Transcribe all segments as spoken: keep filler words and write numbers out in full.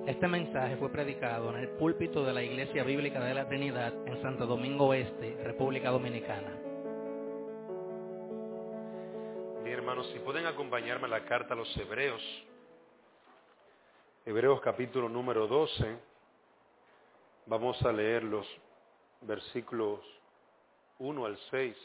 Este mensaje fue predicado en el púlpito de la Iglesia Bíblica de la Trinidad en Santo Domingo Este, República Dominicana. Bien, hermanos, si pueden acompañarme a la carta a los Hebreos, Hebreos capítulo número doce, vamos a leer los versículos uno al seis.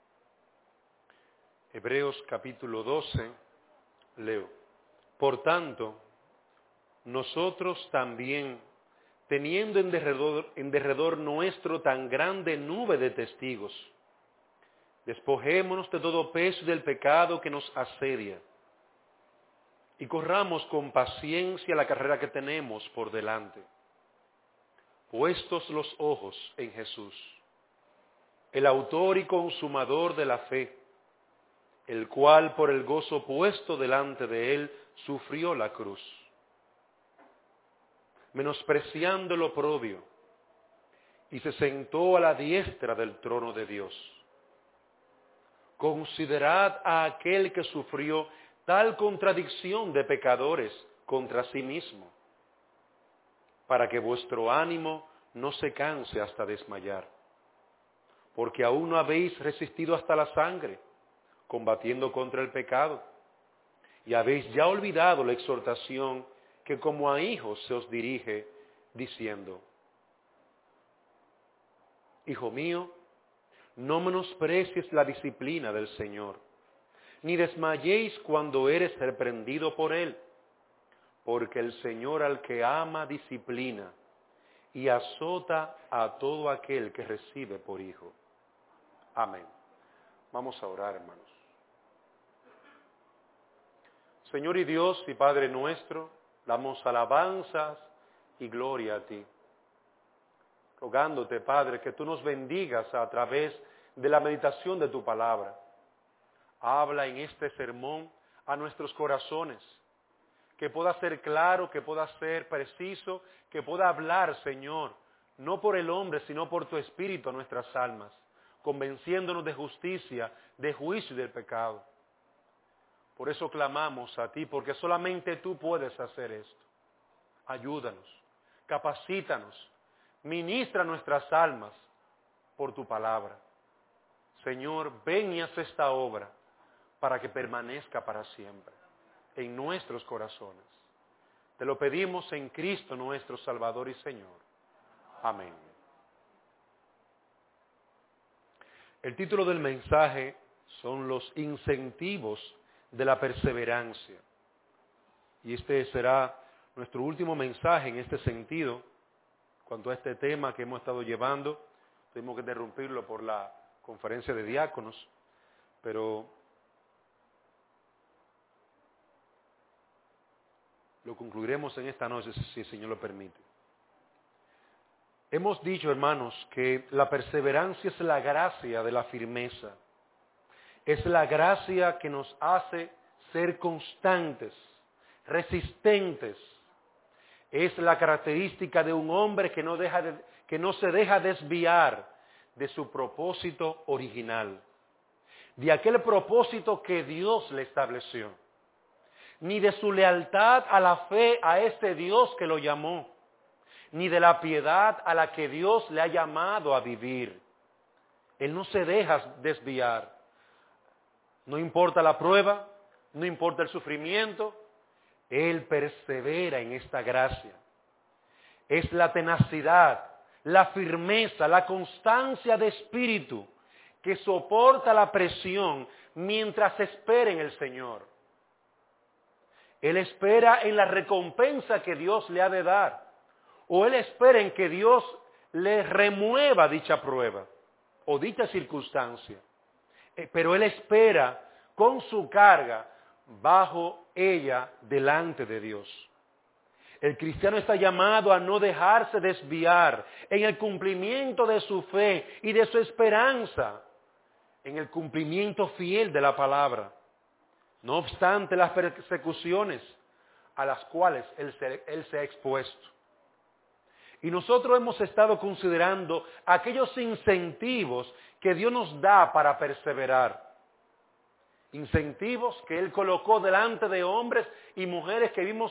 Hebreos capítulo doce, leo. Por tanto, nosotros también, teniendo en derredor, en derredor nuestro tan grande nube de testigos, despojémonos de todo peso y del pecado que nos asedia, y corramos con paciencia la carrera que tenemos por delante, puestos los ojos en Jesús, el autor y consumador de la fe, el cual por el gozo puesto delante de él sufrió la cruz, menospreciando el oprobio, y se sentó a la diestra del trono de Dios. Considerad a aquel que sufrió tal contradicción de pecadores contra sí mismo, para que vuestro ánimo no se canse hasta desmayar, porque aún no habéis resistido hasta la sangre, combatiendo contra el pecado, y habéis ya olvidado la exhortación que como a hijos se os dirige, diciendo: Hijo mío, no menosprecies la disciplina del Señor, ni desmayéis cuando eres reprendido por Él, porque el Señor al que ama disciplina y azota a todo aquel que recibe por hijo. Amén. Vamos a orar, hermanos. Señor y Dios y Padre nuestro, damos alabanzas y gloria a ti, rogándote, Padre, que tú nos bendigas a través de la meditación de tu palabra. Habla en este sermón a nuestros corazones, que pueda ser claro, que pueda ser preciso, que pueda hablar, Señor, no por el hombre, sino por tu Espíritu a nuestras almas, convenciéndonos de justicia, de juicio y del pecado. Por eso clamamos a ti, porque solamente tú puedes hacer esto. Ayúdanos, capacítanos, ministra nuestras almas por tu palabra. Señor, ven y haz esta obra para que permanezca para siempre en nuestros corazones. Te lo pedimos en Cristo nuestro Salvador y Señor. Amén. El título del mensaje son los incentivos de la perseverancia. Y este será nuestro último mensaje en este sentido, cuanto a este tema que hemos estado llevando. Tuvimos que interrumpirlo por la conferencia de diáconos, pero lo concluiremos en esta noche, si el Señor lo permite. Hemos dicho, hermanos, que la perseverancia es la gracia de la firmeza. Es la gracia que nos hace ser constantes, resistentes. Es la característica de un hombre que no, deja de, que no se deja desviar de su propósito original, de aquel propósito que Dios le estableció, ni de su lealtad a la fe a este Dios que lo llamó, ni de la piedad a la que Dios le ha llamado a vivir. Él no se deja desviar. No importa la prueba, no importa el sufrimiento, Él persevera en esta gracia. Es la tenacidad, la firmeza, la constancia de espíritu que soporta la presión mientras espera en el Señor. Él espera en la recompensa que Dios le ha de dar, o Él espera en que Dios le remueva dicha prueba o dicha circunstancia. Pero Él espera con su carga bajo ella delante de Dios. El cristiano está llamado a no dejarse desviar en el cumplimiento de su fe y de su esperanza, en el cumplimiento fiel de la palabra. No obstante las persecuciones a las cuales él se, él se ha expuesto. Y nosotros hemos estado considerando aquellos incentivos que Dios nos da para perseverar. Incentivos que Él colocó delante de hombres y mujeres que vimos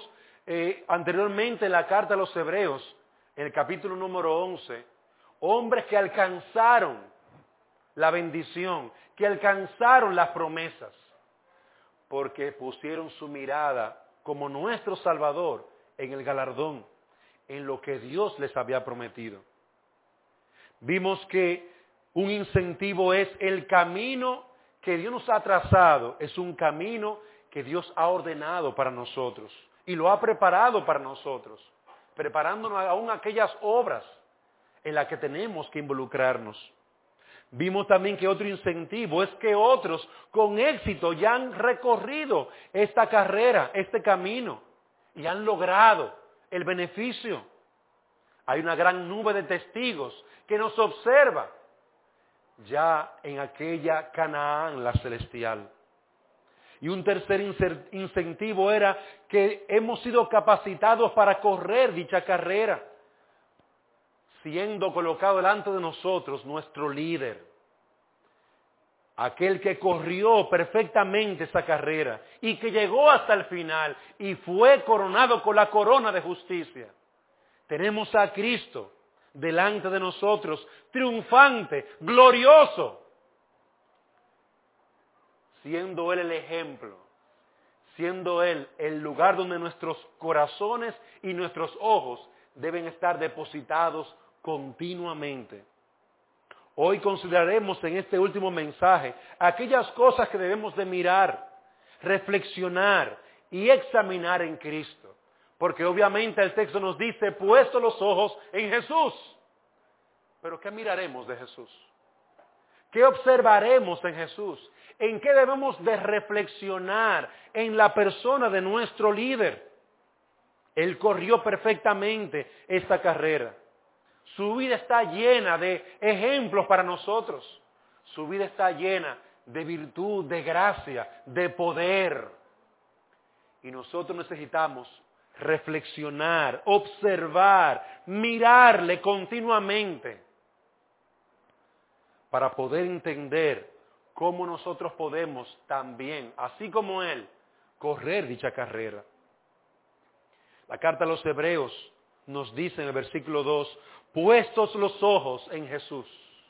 eh, anteriormente en la carta a los Hebreos, en el capítulo número once, hombres que alcanzaron la bendición, que alcanzaron las promesas, porque pusieron su mirada como nuestro Salvador en el galardón, en lo que Dios les había prometido. Vimos que un incentivo es el camino que Dios nos ha trazado, es un camino que Dios ha ordenado para nosotros y lo ha preparado para nosotros, preparándonos aún aquellas obras en las que tenemos que involucrarnos. Vimos también que otro incentivo es que otros con éxito ya han recorrido esta carrera, este camino, y han logrado el beneficio. Hay una gran nube de testigos que nos observa ya en aquella Canaán, la celestial. Y un tercer incentivo era que hemos sido capacitados para correr dicha carrera, siendo colocado delante de nosotros nuestro líder, aquel que corrió perfectamente esa carrera y que llegó hasta el final y fue coronado con la corona de justicia. Tenemos a Cristo delante de nosotros, triunfante, glorioso, siendo Él el ejemplo, siendo Él el lugar donde nuestros corazones y nuestros ojos deben estar depositados continuamente. Hoy consideraremos en este último mensaje aquellas cosas que debemos de mirar, reflexionar y examinar en Cristo. Porque obviamente el texto nos dice, puesto los ojos en Jesús. Pero ¿qué miraremos de Jesús? ¿Qué observaremos en Jesús? ¿En qué debemos de reflexionar? En la persona de nuestro líder. Él corrió perfectamente esta carrera. Su vida está llena de ejemplos para nosotros. Su vida está llena de virtud, de gracia, de poder. Y nosotros necesitamos reflexionar, observar, mirarle continuamente para poder entender cómo nosotros podemos también, así como Él, correr dicha carrera. La carta a los Hebreos nos dice en el versículo dos, puestos los ojos en Jesús.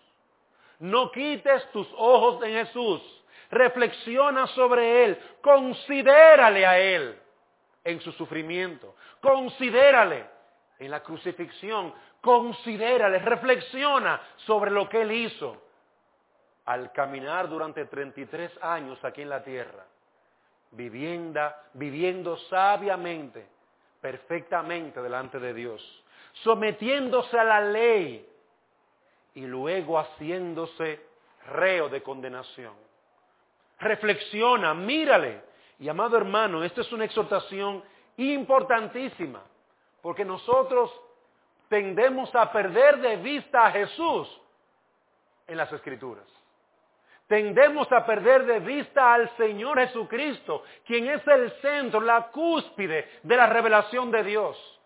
No quites tus ojos en Jesús. Reflexiona sobre Él. Considérale a Él en su sufrimiento. Considérale en la crucifixión. Considérale, reflexiona sobre lo que Él hizo al caminar durante treinta y tres años aquí en la tierra, viviendo, viviendo sabiamente, perfectamente delante de Dios, sometiéndose a la ley y luego haciéndose reo de condenación. Reflexiona, mírale. Y amado hermano, esta es una exhortación importantísima, porque nosotros tendemos a perder de vista a Jesús en las Escrituras. Tendemos a perder de vista al Señor Jesucristo, quien es el centro, la cúspide de la revelación de Dios.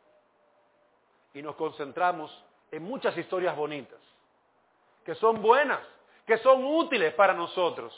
Y nos concentramos en muchas historias bonitas, que son buenas, que son útiles para nosotros.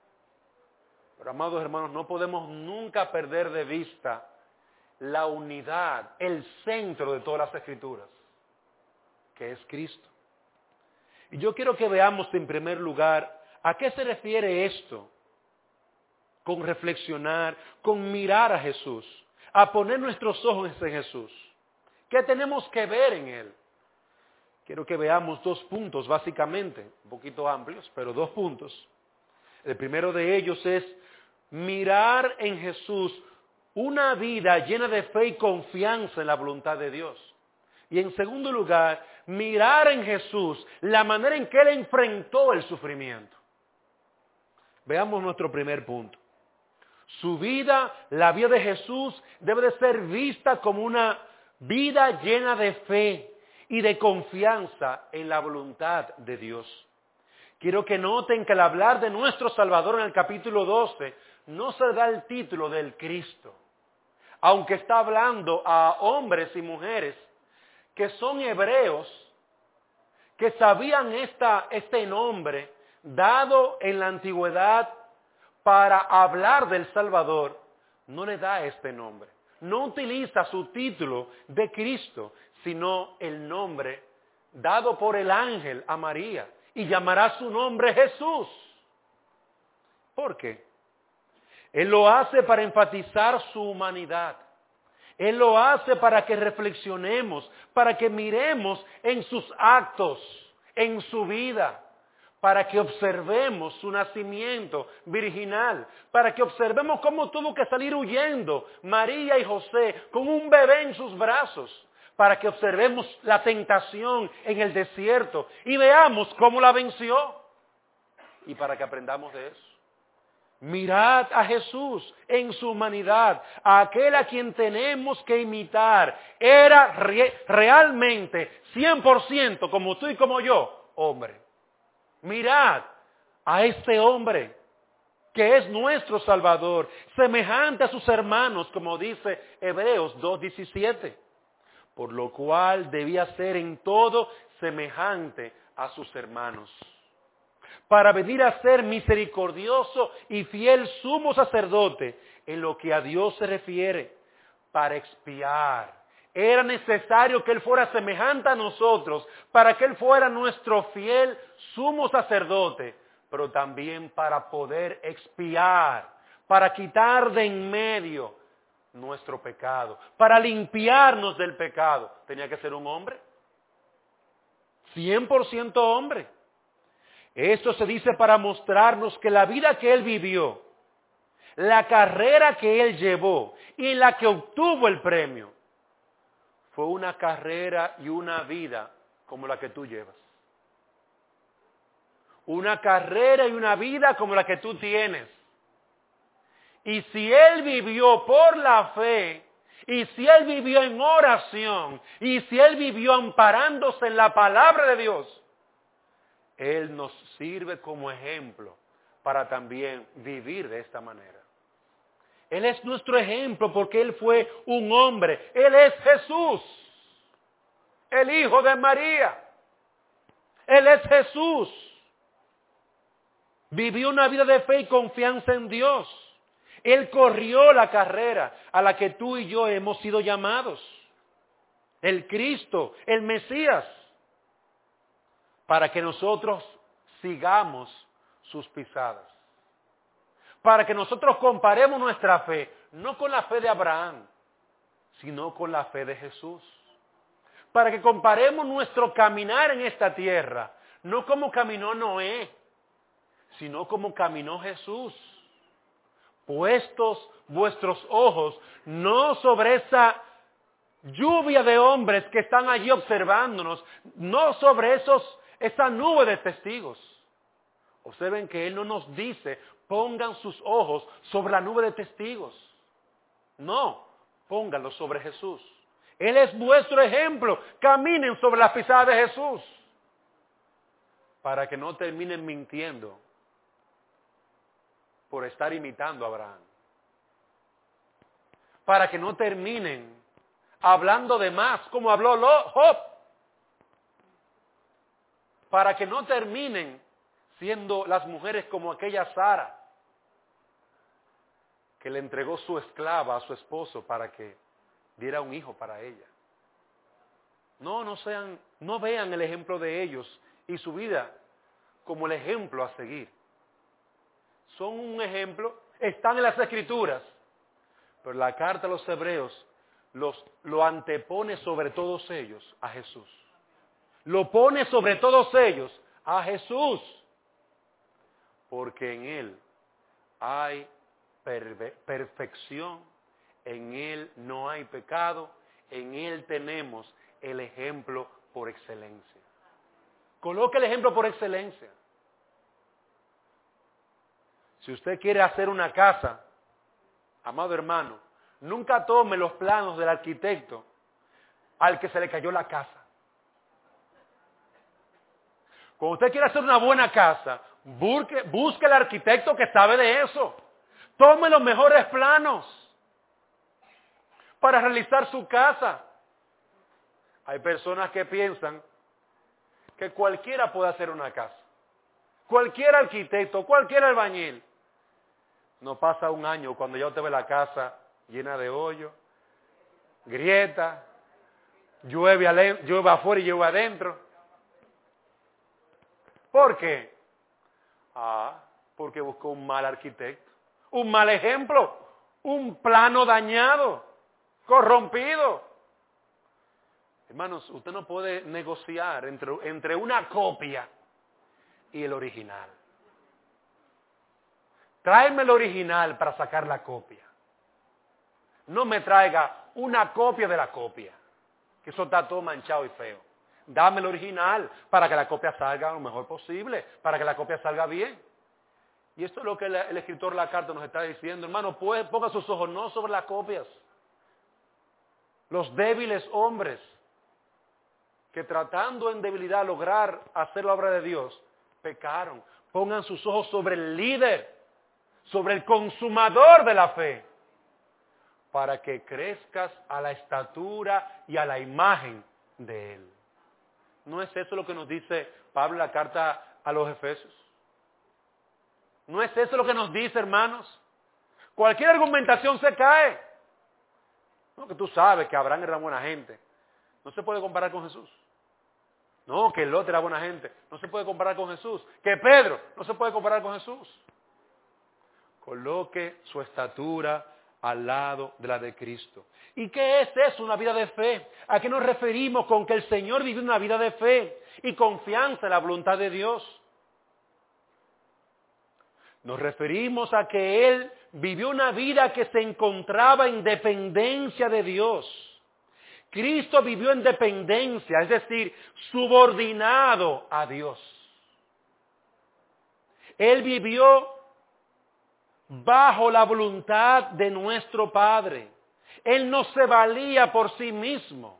Pero, amados hermanos, no podemos nunca perder de vista la unidad, el centro de todas las Escrituras, que es Cristo. Y yo quiero que veamos en primer lugar a qué se refiere esto, con reflexionar, con mirar a Jesús, a poner nuestros ojos en Jesús. ¿Qué tenemos que ver en Él? Quiero que veamos dos puntos, básicamente, un poquito amplios, pero dos puntos. El primero de ellos es mirar en Jesús una vida llena de fe y confianza en la voluntad de Dios. Y en segundo lugar, mirar en Jesús la manera en que Él enfrentó el sufrimiento. Veamos nuestro primer punto. Su vida, la vida de Jesús, debe de ser vista como una vida llena de fe y de confianza en la voluntad de Dios. Quiero que noten que al hablar de nuestro Salvador en el capítulo doce, no se da el título del Cristo, aunque está hablando a hombres y mujeres que son hebreos, que sabían esta, este nombre dado en la antigüedad para hablar del Salvador, no le da este nombre. no utiliza su título de Cristo, sino el nombre dado por el ángel a María, y llamará su nombre Jesús. ¿Por qué? Él lo hace para enfatizar su humanidad. Él lo hace para que reflexionemos, para que miremos en sus actos, en su vida, para que observemos su nacimiento virginal, para que observemos cómo tuvo que salir huyendo María y José con un bebé en sus brazos, para que observemos la tentación en el desierto y veamos cómo la venció, y para que aprendamos de eso. Mirad a Jesús en su humanidad, a aquel a quien tenemos que imitar. Era re- realmente cien por ciento como tú y como yo, hombre. Mirad a este hombre que es nuestro Salvador, semejante a sus hermanos, como dice Hebreos dos diecisiete. Por lo cual debía ser en todo semejante a sus hermanos, para venir a ser misericordioso y fiel sumo sacerdote en lo que a Dios se refiere, para expiar. Era necesario que Él fuera semejante a nosotros, para que Él fuera nuestro fiel sumo sacerdote, pero también para poder expiar, para quitar de en medio nuestro pecado, para limpiarnos del pecado. Tenía que ser un hombre, cien por ciento hombre. Esto se dice para mostrarnos que la vida que Él vivió, la carrera que Él llevó y en la que obtuvo el premio, fue una carrera y una vida como la que tú llevas. Una carrera y una vida como la que tú tienes. Y si Él vivió por la fe, y si Él vivió en oración, y si Él vivió amparándose en la palabra de Dios, Él nos sirve como ejemplo para también vivir de esta manera. Él es nuestro ejemplo porque Él fue un hombre. Él es Jesús, el Hijo de María. Él es Jesús. Vivió una vida de fe y confianza en Dios. Él corrió la carrera a la que tú y yo hemos sido llamados. El Cristo, el Mesías, para que nosotros sigamos sus pisadas. Para que nosotros comparemos nuestra fe, no con la fe de Abraham, sino con la fe de Jesús. Para que comparemos nuestro caminar en esta tierra, no como caminó Noé, sino como caminó Jesús. Puestos vuestros ojos no sobre esa lluvia de hombres que están allí observándonos, no sobre esos, esa nube de testigos. Observen que Él no nos dice, pongan sus ojos sobre la nube de testigos. No, pónganlos sobre Jesús. Él es vuestro ejemplo. Caminen sobre las pisadas de Jesús. Para que no terminen mintiendo por estar imitando a Abraham. Para que no terminen hablando de más, como habló Job. Para que no terminen siendo las mujeres como aquella Sara, que le entregó su esclava a su esposo para que diera un hijo para ella. No, no sean, no vean el ejemplo de ellos y su vida como el ejemplo a seguir. Son un ejemplo, están en las Escrituras, pero la carta a los Hebreos los, lo antepone sobre todos ellos a Jesús. Lo pone sobre todos ellos a Jesús, porque en Él hay perfección, en Él no hay pecado, en Él tenemos el ejemplo por excelencia. Coloque el ejemplo por excelencia. Si usted quiere hacer una casa, amado hermano, nunca tome los planos del arquitecto al que se le cayó la casa. Cuando usted quiere hacer una buena casa, busque, busque el arquitecto que sabe de eso. Tome los mejores planos para realizar su casa. Hay personas que piensan que cualquiera puede hacer una casa. Cualquier arquitecto, cualquier albañil. No pasa un año cuando ya usted ve la casa llena de hoyo, grieta, llueve, ale, llueve afuera y llueve adentro. ¿Por qué? Ah, porque buscó un mal arquitecto, un mal ejemplo, un plano dañado, corrompido. Hermanos, usted no puede negociar entre, entre una copia y el original. Tráeme el original para sacar la copia. No me traiga una copia de la copia, que eso está todo manchado y feo. Dame el original para que la copia salga lo mejor posible, para que la copia salga bien. Y esto es lo que el, el escritor de la carta nos está diciendo. Hermano, pues, ponga sus ojos no sobre las copias. Los débiles hombres que tratando en debilidad lograr hacer la obra de Dios, pecaron. Pongan sus ojos sobre el líder, sobre el consumador de la fe, para que crezcas a la estatura y a la imagen de Él. ¿No es eso lo que nos dice Pablo en la carta a los Efesios? ¿No es eso lo que nos dice, hermanos? Cualquier argumentación se cae. No, que tú sabes que Abraham era buena gente. No se puede comparar con Jesús. No, que Lot era buena gente. No se puede comparar con Jesús. Que Pedro no se puede comparar con Jesús. Coloque su estatura al lado de la de Cristo. ¿Y qué es eso, una vida de fe? ¿A qué nos referimos con que el Señor vivió una vida de fe y confianza en la voluntad de Dios? Nos referimos a que Él vivió una vida que se encontraba en dependencia de Dios. Cristo vivió en dependencia, es decir, subordinado a Dios. Él vivió bajo la voluntad de nuestro Padre. Él no se valía por sí mismo.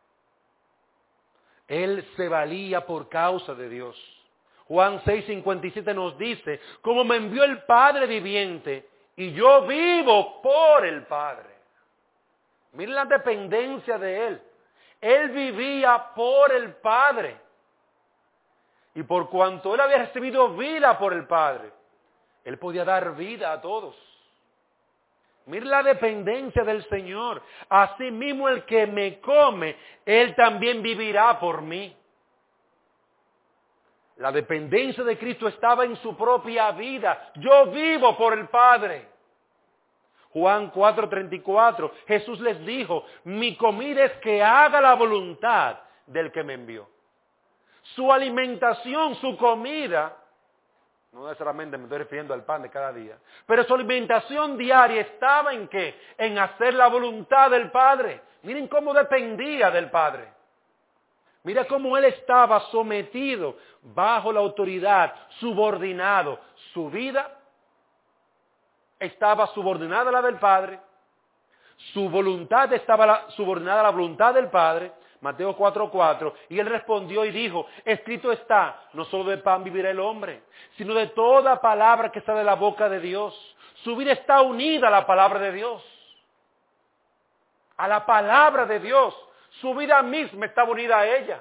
Él se valía por causa de Dios. Juan seis cincuenta y siete nos dice, como me envió el Padre viviente, y yo vivo por el Padre. Miren la dependencia de Él. Él vivía por el Padre. Y por cuanto Él había recibido vida por el Padre, Él podía dar vida a todos. Miren la dependencia del Señor. Asimismo el que me come, Él también vivirá por mí. La dependencia de Cristo estaba en su propia vida. Yo vivo por el Padre. Juan cuatro treinta y cuatro, Jesús les dijo, mi comida es que haga la voluntad del que me envió. Su alimentación, su comida, no necesariamente me estoy refiriendo al pan de cada día, pero su alimentación diaria estaba en qué? En hacer la voluntad del Padre. Miren cómo dependía del Padre. Mira cómo Él estaba sometido bajo la autoridad, subordinado. Su vida estaba subordinada a la del Padre, su voluntad estaba subordinada a la voluntad del Padre, Mateo cuatro cuatro, y Él respondió y dijo, escrito está, no solo de pan vivirá el hombre, sino de toda palabra que sale de la boca de Dios. Su vida está unida a la palabra de Dios, a la palabra de Dios. Su vida misma está unida a ella.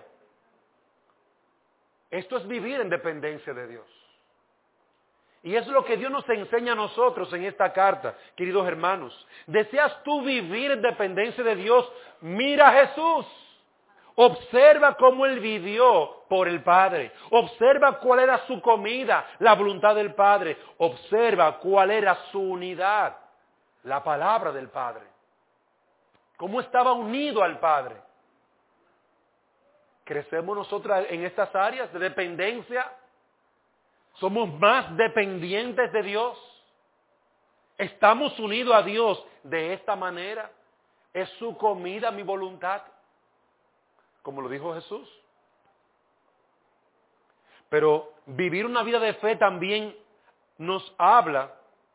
Esto es vivir en dependencia de Dios. Y es lo que Dios nos enseña a nosotros en esta carta, queridos hermanos. ¿Deseas tú vivir en dependencia de Dios? Mira a Jesús. Observa cómo Él vivió por el Padre. Observa cuál era su comida, la voluntad del Padre. Observa cuál era su unidad, la palabra del Padre. Cómo estaba unido al Padre. ¿Crecemos nosotros en estas áreas de dependencia? ¿Somos más dependientes de Dios? ¿Estamos unidos a Dios de esta manera? ¿Es su comida mi voluntad? Como lo dijo Jesús. Pero vivir una vida de fe también nos habla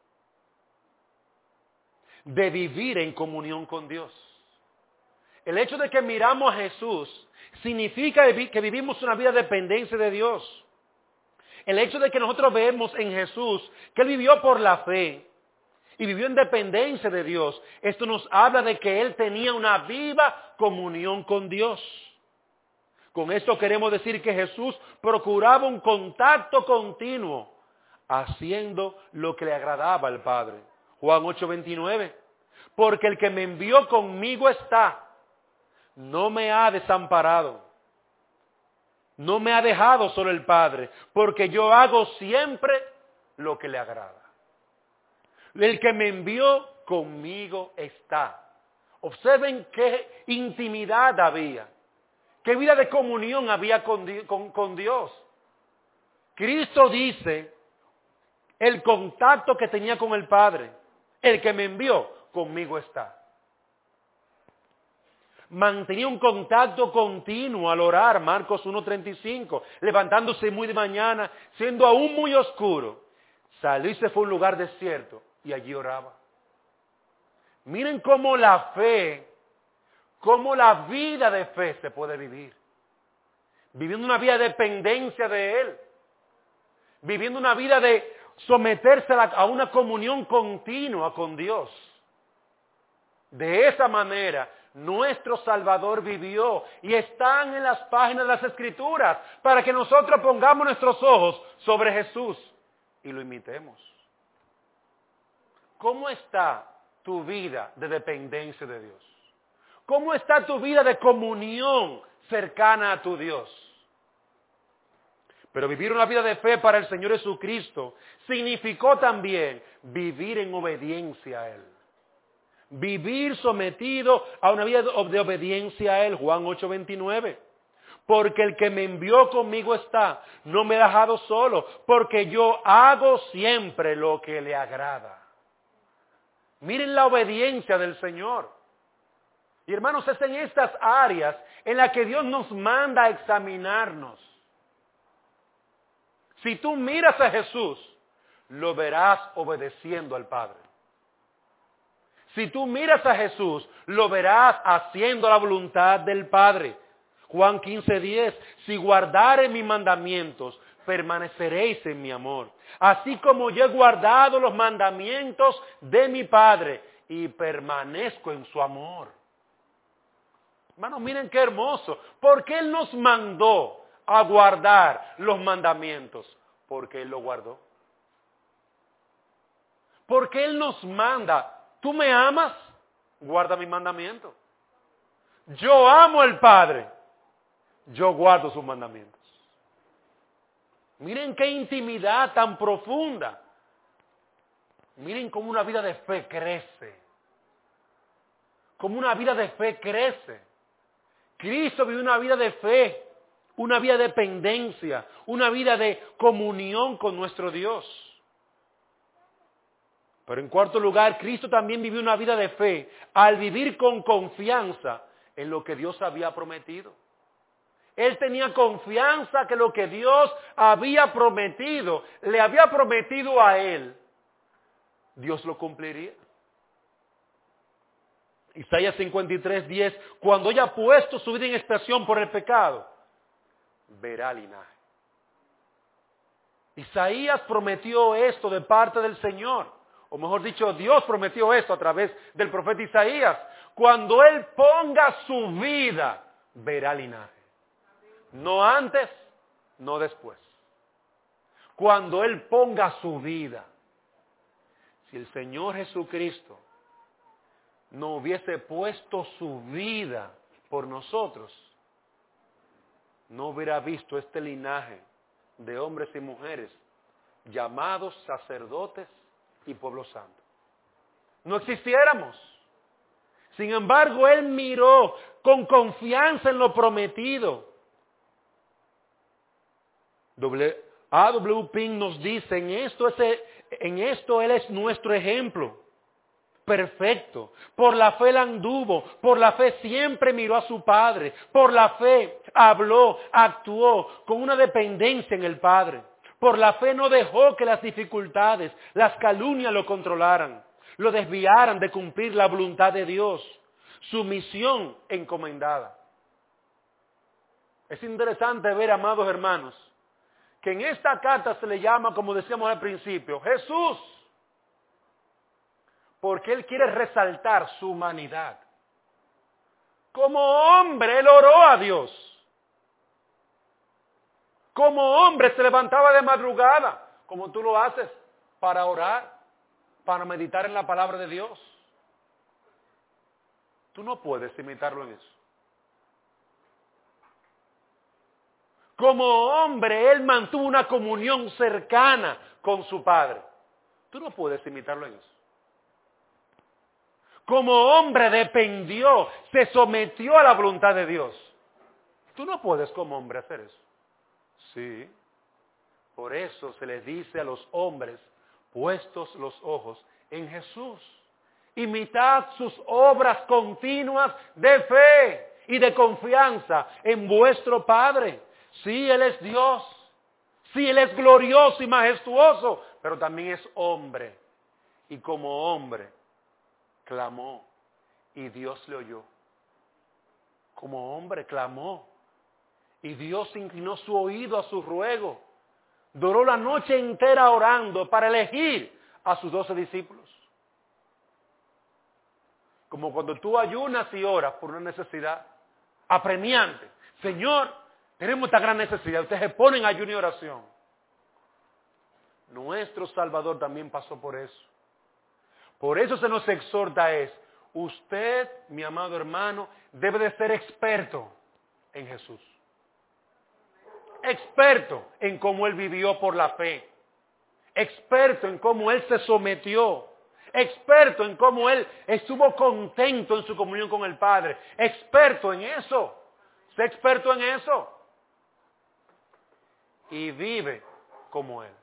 de vivir en comunión con Dios. El hecho de que miramos a Jesús significa que vivimos una vida de dependencia de Dios. El hecho de que nosotros vemos en Jesús que Él vivió por la fe y vivió en dependencia de Dios, esto nos habla de que Él tenía una viva comunión con Dios. Con esto queremos decir que Jesús procuraba un contacto continuo, haciendo lo que le agradaba al Padre. Juan ocho veintinueve. porque el que me envió conmigo está. No me ha desamparado. No me ha dejado solo el Padre, porque yo hago siempre lo que le agrada. El que me envió conmigo está. Observen qué intimidad había, qué vida de comunión había con, con, con Dios. Cristo dice el contacto que tenía con el Padre. El que me envió conmigo está. Mantenía un contacto continuo al orar, Marcos uno treinta y cinco, levantándose muy de mañana, siendo aún muy oscuro. Salió y se fue a un lugar desierto y allí oraba. Miren cómo la fe, cómo la vida de fe se puede vivir. Viviendo una vida de dependencia de Él. Viviendo una vida de someterse a, la, a una comunión continua con Dios. De esa manera, nuestro Salvador vivió y están en las páginas de las Escrituras para que nosotros pongamos nuestros ojos sobre Jesús y lo imitemos. ¿Cómo está tu vida de dependencia de Dios? ¿Cómo está tu vida de comunión cercana a tu Dios? Pero vivir una vida de fe para el Señor Jesucristo significó también vivir en obediencia a Él. Vivir sometido a una vida de obediencia a Él. Juan ocho veintinueve. Porque el que me envió conmigo está, no me ha dejado solo, porque yo hago siempre lo que le agrada. Miren la obediencia del Señor. Y hermanos, es en estas áreas en las que Dios nos manda a examinarnos. Si tú miras a Jesús, lo verás obedeciendo al Padre. Si tú miras a Jesús, lo verás haciendo la voluntad del Padre. Juan quince diez, si guardare mis mandamientos, permaneceréis en mi amor. Así como yo he guardado los mandamientos de mi Padre y permanezco en su amor. Hermanos, miren qué hermoso. ¿Por qué Él nos mandó a guardar los mandamientos? Porque Él lo guardó. Porque Él nos manda. ¿Tú me amas? Guarda mi mandamiento. Yo amo al Padre. Yo guardo sus mandamientos. Miren qué intimidad tan profunda. Miren cómo una vida de fe crece. Cómo una vida de fe crece. Cristo vivió una vida de fe, una vida de dependencia, una vida de comunión con nuestro Dios. Pero en cuarto lugar, Cristo también vivió una vida de fe al vivir con confianza en lo que Dios había prometido. Él tenía confianza que lo que Dios había prometido, le había prometido a él, Dios lo cumpliría. Isaías cincuenta y tres diez, cuando haya puesto su vida en expiación por el pecado, verá linaje. Isaías prometió esto de parte del Señor. O mejor dicho, Dios prometió esto a través del profeta Isaías. Cuando Él ponga su vida, verá linaje. No antes, no después. Cuando Él ponga su vida. Si el Señor Jesucristo no hubiese puesto su vida por nosotros, no hubiera visto este linaje de hombres y mujeres llamados sacerdotes y pueblo santo. No existiéramos. Sin embargo, Él miró con confianza en lo prometido. A W Pink nos dice, en esto, ese, en esto Él es nuestro ejemplo perfecto. Por la fe Él anduvo, por la fe siempre miró a su Padre, por la fe habló, actuó con una dependencia en el Padre. Por la fe no dejó que las dificultades, las calumnias lo controlaran, lo desviaran de cumplir la voluntad de Dios, su misión encomendada. Es interesante ver, amados hermanos, que en esta carta se le llama, como decíamos al principio, Jesús, porque Él quiere resaltar su humanidad. Como hombre, Él oró a Dios. Como hombre se levantaba de madrugada, como tú lo haces, para orar, para meditar en la palabra de Dios. Tú no puedes imitarlo en eso. Como hombre, él mantuvo una comunión cercana con su padre. Tú no puedes imitarlo en eso. Como hombre dependió, se sometió a la voluntad de Dios. Tú no puedes como hombre hacer eso. Sí. Por eso se les dice a los hombres, puestos los ojos en Jesús. Imitad sus obras continuas de fe y de confianza en vuestro Padre. Sí, Él es Dios. Sí, Él es glorioso y majestuoso, pero también es hombre. Y como hombre, clamó y Dios le oyó. Como hombre, clamó y Dios inclinó su oído a su ruego. Duró la noche entera orando para elegir a sus doce discípulos. Como cuando tú ayunas y oras por una necesidad apremiante. Señor, tenemos esta gran necesidad. Ustedes se ponen ayuno y oración. Nuestro Salvador también pasó por eso. Por eso se nos exhorta es, usted, mi amado hermano, debe de ser experto en Jesús. Experto en cómo Él vivió por la fe. Experto en cómo Él se sometió. Experto en cómo Él estuvo contento en su comunión con el Padre. Experto en eso. Sé experto en eso. Y vive como Él.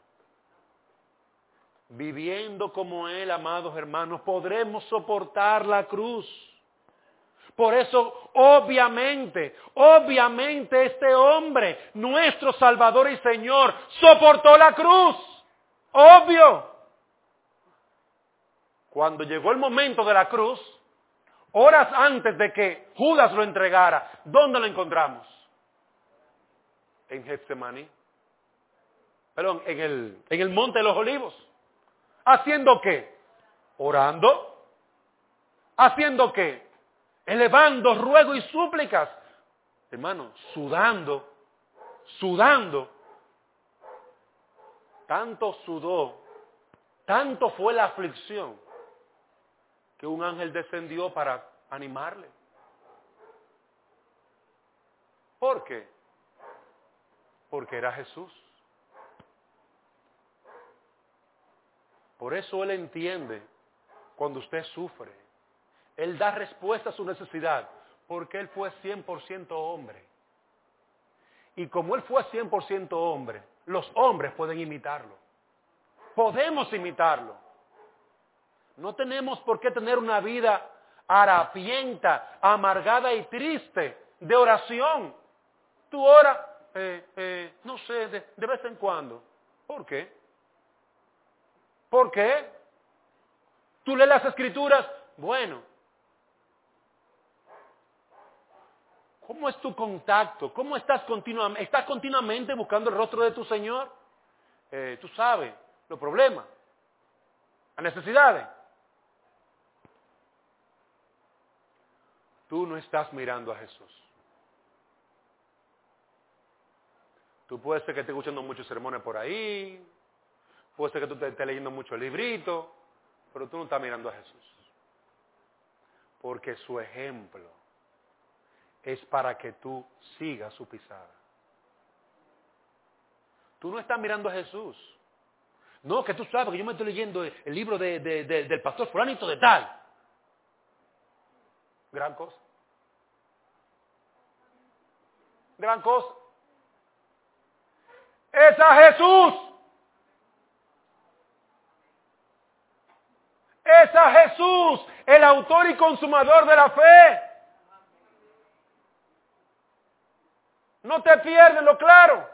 Viviendo como Él, amados hermanos, podremos soportar la cruz. Por eso, obviamente, obviamente este hombre, nuestro Salvador y Señor, soportó la cruz. Obvio. Cuando llegó el momento de la cruz, horas antes de que Judas lo entregara, ¿dónde lo encontramos? En Getsemaní. Perdón, en el, en el Monte de los Olivos. ¿Haciendo qué? Orando. ¿Haciendo qué? Elevando ruego y súplicas. Hermano, sudando, sudando. Tanto sudó, tanto fue la aflicción, que un ángel descendió para animarle. ¿Por qué? Porque era Jesús. Por eso Él entiende cuando usted sufre. Él da respuesta a su necesidad, porque Él fue cien por ciento hombre. Y como Él fue cien por ciento hombre, los hombres pueden imitarlo. Podemos imitarlo. No tenemos por qué tener una vida harapienta, amargada y triste de oración. Tú oras, eh, eh, no sé, de, de vez en cuando. ¿Por qué? ¿Por qué? Tú lees las Escrituras, bueno. ¿Cómo es tu contacto? ¿Cómo estás continuamente? ¿Estás continuamente buscando el rostro de tu Señor? Eh, tú sabes los problemas, las necesidades. Tú no estás mirando a Jesús. Tú puedes ser que estés escuchando muchos sermones por ahí, puede ser que tú te estés leyendo muchos libritos, pero tú no estás mirando a Jesús. Porque su ejemplo es para que tú sigas su pisada. Tú no estás mirando a Jesús. No, que tú sabes que yo me estoy leyendo el libro de, de, de, del pastor fulanito de tal. Gran cosa. Gran cosa. Es a Jesús. Es a Jesús, el autor y consumador de la fe. No te pierdes lo claro.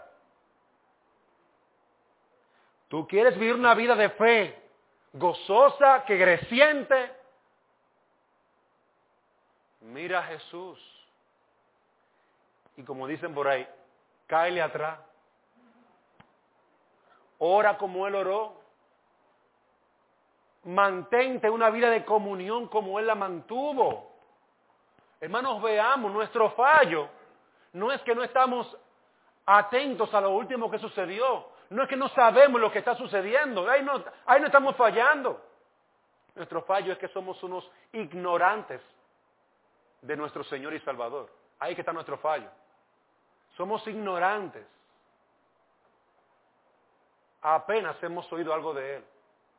Tú quieres vivir una vida de fe, gozosa, que creciente. Mira a Jesús. Y como dicen por ahí, cáele atrás. Ora como Él oró. Mantente una vida de comunión como Él la mantuvo. Hermanos, veamos nuestro fallo. No es que no estamos atentos a lo último que sucedió. No es que no sabemos lo que está sucediendo. Ahí no, ahí no estamos fallando. Nuestro fallo es que somos unos ignorantes de nuestro Señor y Salvador. Ahí que está nuestro fallo. Somos ignorantes. Apenas hemos oído algo de Él.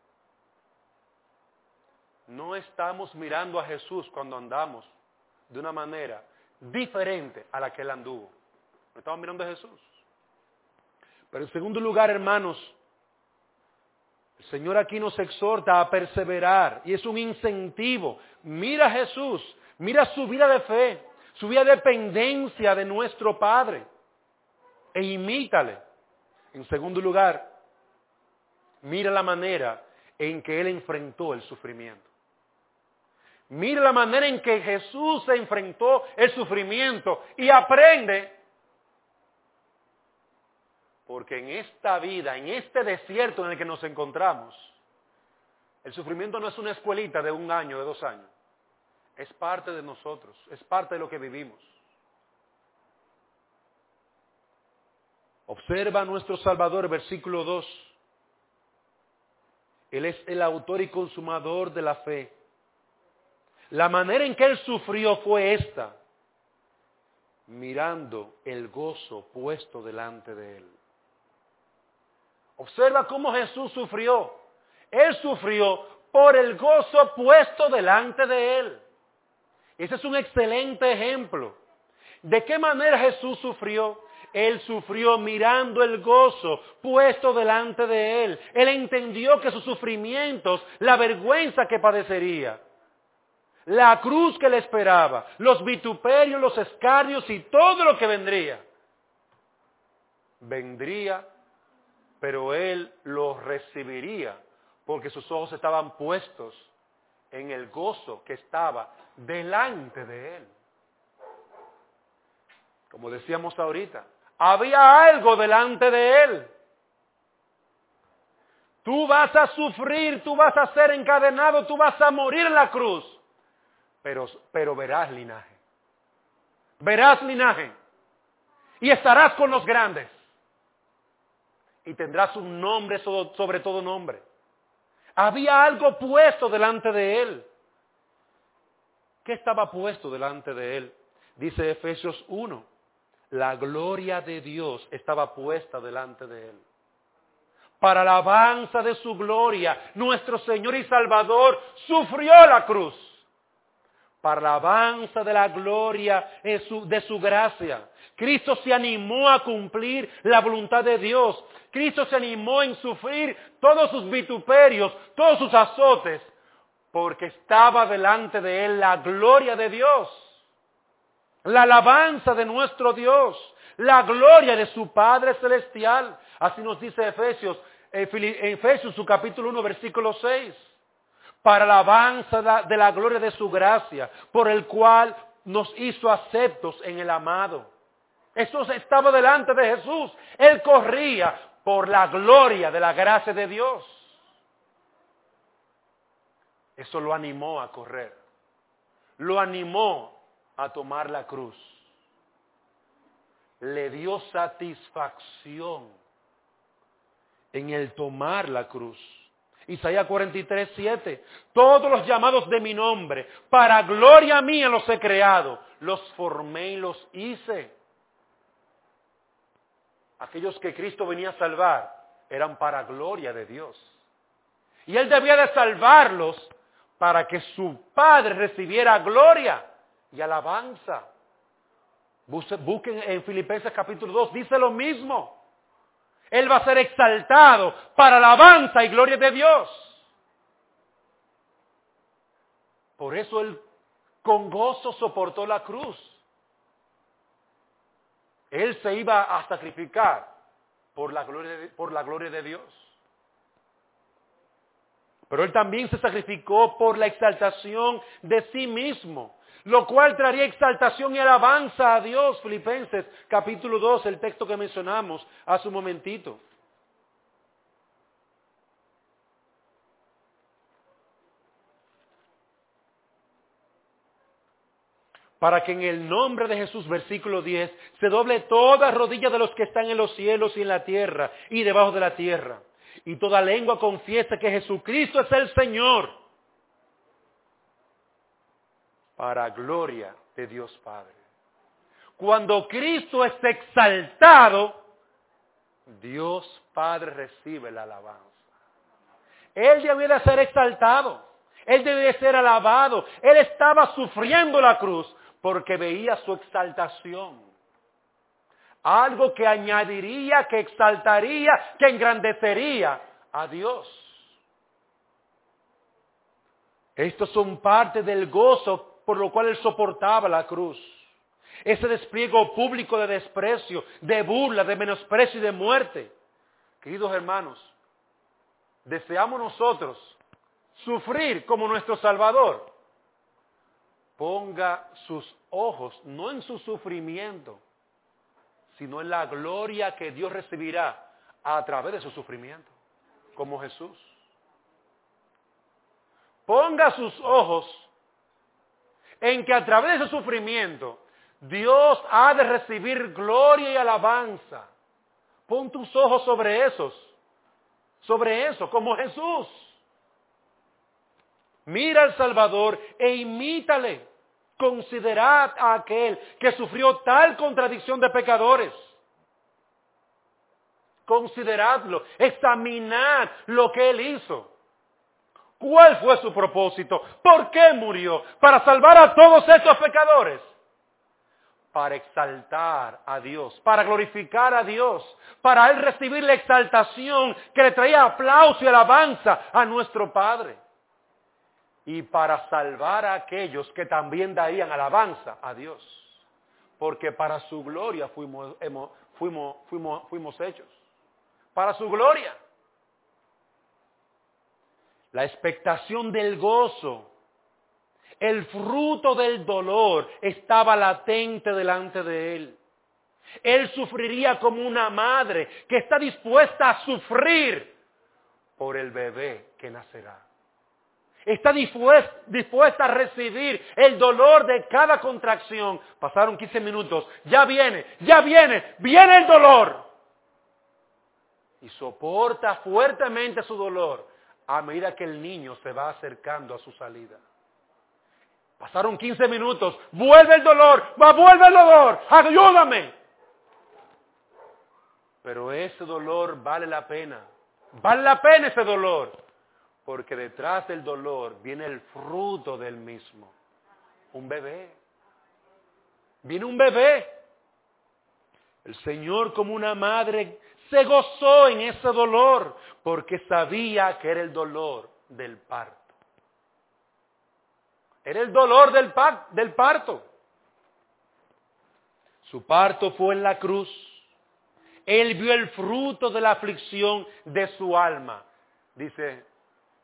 No estamos mirando a Jesús cuando andamos de una manera diferente a la que Él anduvo. No estamos mirando a Jesús. Pero en segundo lugar, hermanos, el Señor aquí nos exhorta a perseverar y es un incentivo. Mira a Jesús, mira su vida de fe, su vida de dependencia de nuestro Padre e imítale. En segundo lugar, mira la manera en que Él enfrentó el sufrimiento. Mira la manera en que Jesús se enfrentó el sufrimiento y aprende. Porque en esta vida, en este desierto en el que nos encontramos, el sufrimiento no es una escuelita de un año, de dos años. Es parte de nosotros, es parte de lo que vivimos. Observa a nuestro Salvador, versículo dos. Él es el autor y consumador de la fe. La manera en que Él sufrió fue esta, mirando el gozo puesto delante de Él. Observa cómo Jesús sufrió. Él sufrió por el gozo puesto delante de Él. Ese es un excelente ejemplo. ¿De qué manera Jesús sufrió? Él sufrió mirando el gozo puesto delante de Él. Él entendió que sus sufrimientos, la vergüenza que padecería, la cruz que le esperaba, los vituperios, los escarnios y todo lo que vendría, vendría, pero Él lo recibiría porque sus ojos estaban puestos en el gozo que estaba delante de Él. Como decíamos ahorita, había algo delante de Él. Tú vas a sufrir, tú vas a ser encadenado, tú vas a morir en la cruz. Pero, pero verás linaje. Verás linaje. Y estarás con los grandes. Y tendrás un nombre sobre todo nombre. Había algo puesto delante de Él. ¿Qué estaba puesto delante de Él? Dice Efesios uno. La gloria de Dios estaba puesta delante de Él. Para la alabanza de su gloria, nuestro Señor y Salvador sufrió la cruz. Para la alabanza de la gloria de su, de su gracia. Cristo se animó a cumplir la voluntad de Dios. Cristo se animó en sufrir todos sus vituperios, todos sus azotes, porque estaba delante de Él la gloria de Dios, la alabanza de nuestro Dios, la gloria de su Padre Celestial. Así nos dice Efesios, Efesios su capítulo uno, versículo seis. Para la alabanza de la gloria de su gracia, por el cual nos hizo aceptos en el amado. Eso estaba delante de Jesús. Él corría por la gloria de la gracia de Dios. Eso lo animó a correr. Lo animó a tomar la cruz. Le dio satisfacción en el tomar la cruz. Isaías cuarenta y tres, siete. Todos los llamados de mi nombre, para gloria mía los he creado, los formé y los hice. Aquellos que Cristo venía a salvar eran para gloria de Dios. Y Él debía de salvarlos para que su Padre recibiera gloria y alabanza. Busquen en Filipenses capítulo dos, dice lo mismo. Él va a ser exaltado para alabanza y gloria de Dios. Por eso Él con gozo soportó la cruz. Él se iba a sacrificar por la gloria de, por la gloria de Dios. Pero Él también se sacrificó por la exaltación de sí mismo, lo cual traería exaltación y alabanza a Dios. Filipenses capítulo dos, el texto que mencionamos hace un momentito. Para que en el nombre de Jesús, versículo diez, se doble toda rodilla de los que están en los cielos y en la tierra y debajo de la tierra. Y toda lengua confiese que Jesucristo es el Señor, para gloria de Dios Padre. Cuando Cristo es exaltado, Dios Padre recibe la alabanza. Él debía de ser exaltado. Él debía de ser alabado. Él estaba sufriendo la cruz porque veía su exaltación. Algo que añadiría, que exaltaría, que engrandecería a Dios. Estos son parte del gozo por lo cual Él soportaba la cruz. Ese despliegue público de desprecio, de burla, de menosprecio y de muerte. Queridos hermanos, deseamos nosotros sufrir como nuestro Salvador. Ponga sus ojos no en su sufrimiento, sino en la gloria que Dios recibirá a través de su sufrimiento, como Jesús. Ponga sus ojos en que a través de su sufrimiento Dios ha de recibir gloria y alabanza. Pon tus ojos sobre esos, sobre eso, como Jesús. Mira al Salvador e imítale. Considerad a aquel que sufrió tal contradicción de pecadores. Consideradlo, examinad lo que Él hizo. ¿Cuál fue su propósito? ¿Por qué murió? ¿Para salvar a todos estos pecadores? Para exaltar a Dios, para glorificar a Dios, para Él recibir la exaltación que le traía aplauso y alabanza a nuestro Padre. Y para salvar a aquellos que también darían alabanza a Dios. Porque para su gloria fuimos, hemos, fuimos, fuimos, fuimos hechos. Para su gloria. La expectación del gozo, el fruto del dolor estaba latente delante de Él. Él sufriría como una madre que está dispuesta a sufrir por el bebé que nacerá. Está dispuesta a recibir el dolor de cada contracción. Pasaron quince minutos. Ya viene, ya viene, viene el dolor. Y soporta fuertemente su dolor a medida que el niño se va acercando a su salida. Pasaron quince minutos. Vuelve el dolor, va, vuelve el dolor. Ayúdame. Pero ese dolor vale la pena. Vale la pena ese dolor. Porque detrás del dolor viene el fruto del mismo. Un bebé. Viene un bebé. El Señor, como una madre, se gozó en ese dolor porque sabía que era el dolor del parto. Era el dolor del, pa- del parto. Su parto fue en la cruz. Él vio el fruto de la aflicción de su alma. Dice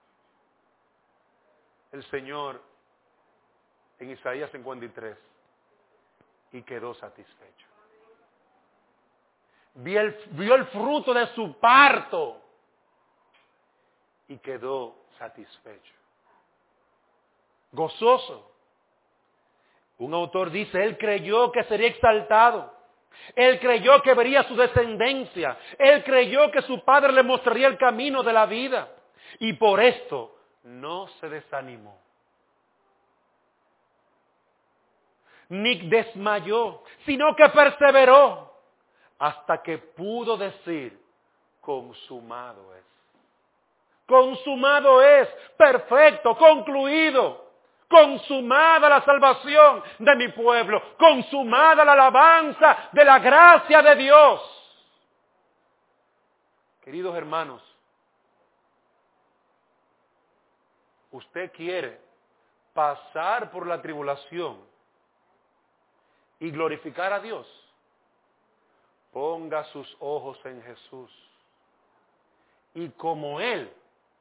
el Señor en Isaías cincuenta y tres, y quedó satisfecho. Vio el, vio el fruto de su parto y quedó satisfecho. Gozoso. Un autor dice, él creyó que sería exaltado. Él creyó que vería su descendencia. Él creyó que su padre le mostraría el camino de la vida. Y por esto no se desanimó, ni desmayó, sino que perseveró hasta que pudo decir, consumado es. Consumado es, perfecto, concluido, consumada la salvación de mi pueblo, consumada la alabanza de la gracia de Dios. Queridos hermanos, usted quiere pasar por la tribulación y glorificar a Dios, ponga sus ojos en Jesús. Y como Él,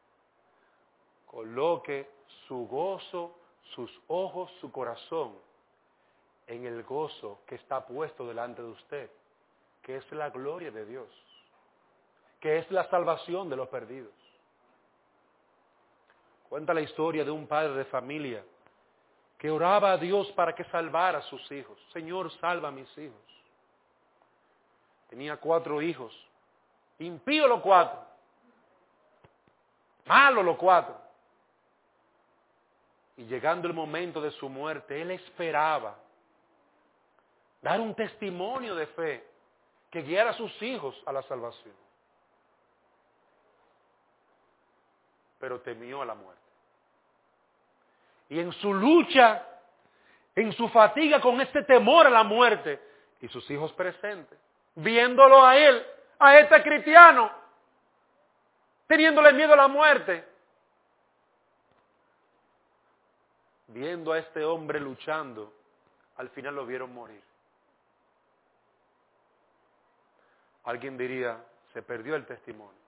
coloque su gozo, sus ojos, su corazón en el gozo que está puesto delante de usted, que es la gloria de Dios, que es la salvación de los perdidos. Cuenta la historia de un padre de familia que oraba a Dios para que salvara a sus hijos. Señor, salva a mis hijos. Tenía cuatro hijos. Impíos los cuatro. Malos los cuatro. Y llegando el momento de su muerte, él esperaba dar un testimonio de fe que guiara a sus hijos a la salvación. Pero temió a la muerte. Y en su lucha, en su fatiga con este temor a la muerte, y sus hijos presentes, viéndolo a él, a este cristiano, teniéndole miedo a la muerte, viendo a este hombre luchando, al final lo vieron morir. Alguien diría, se perdió el testimonio.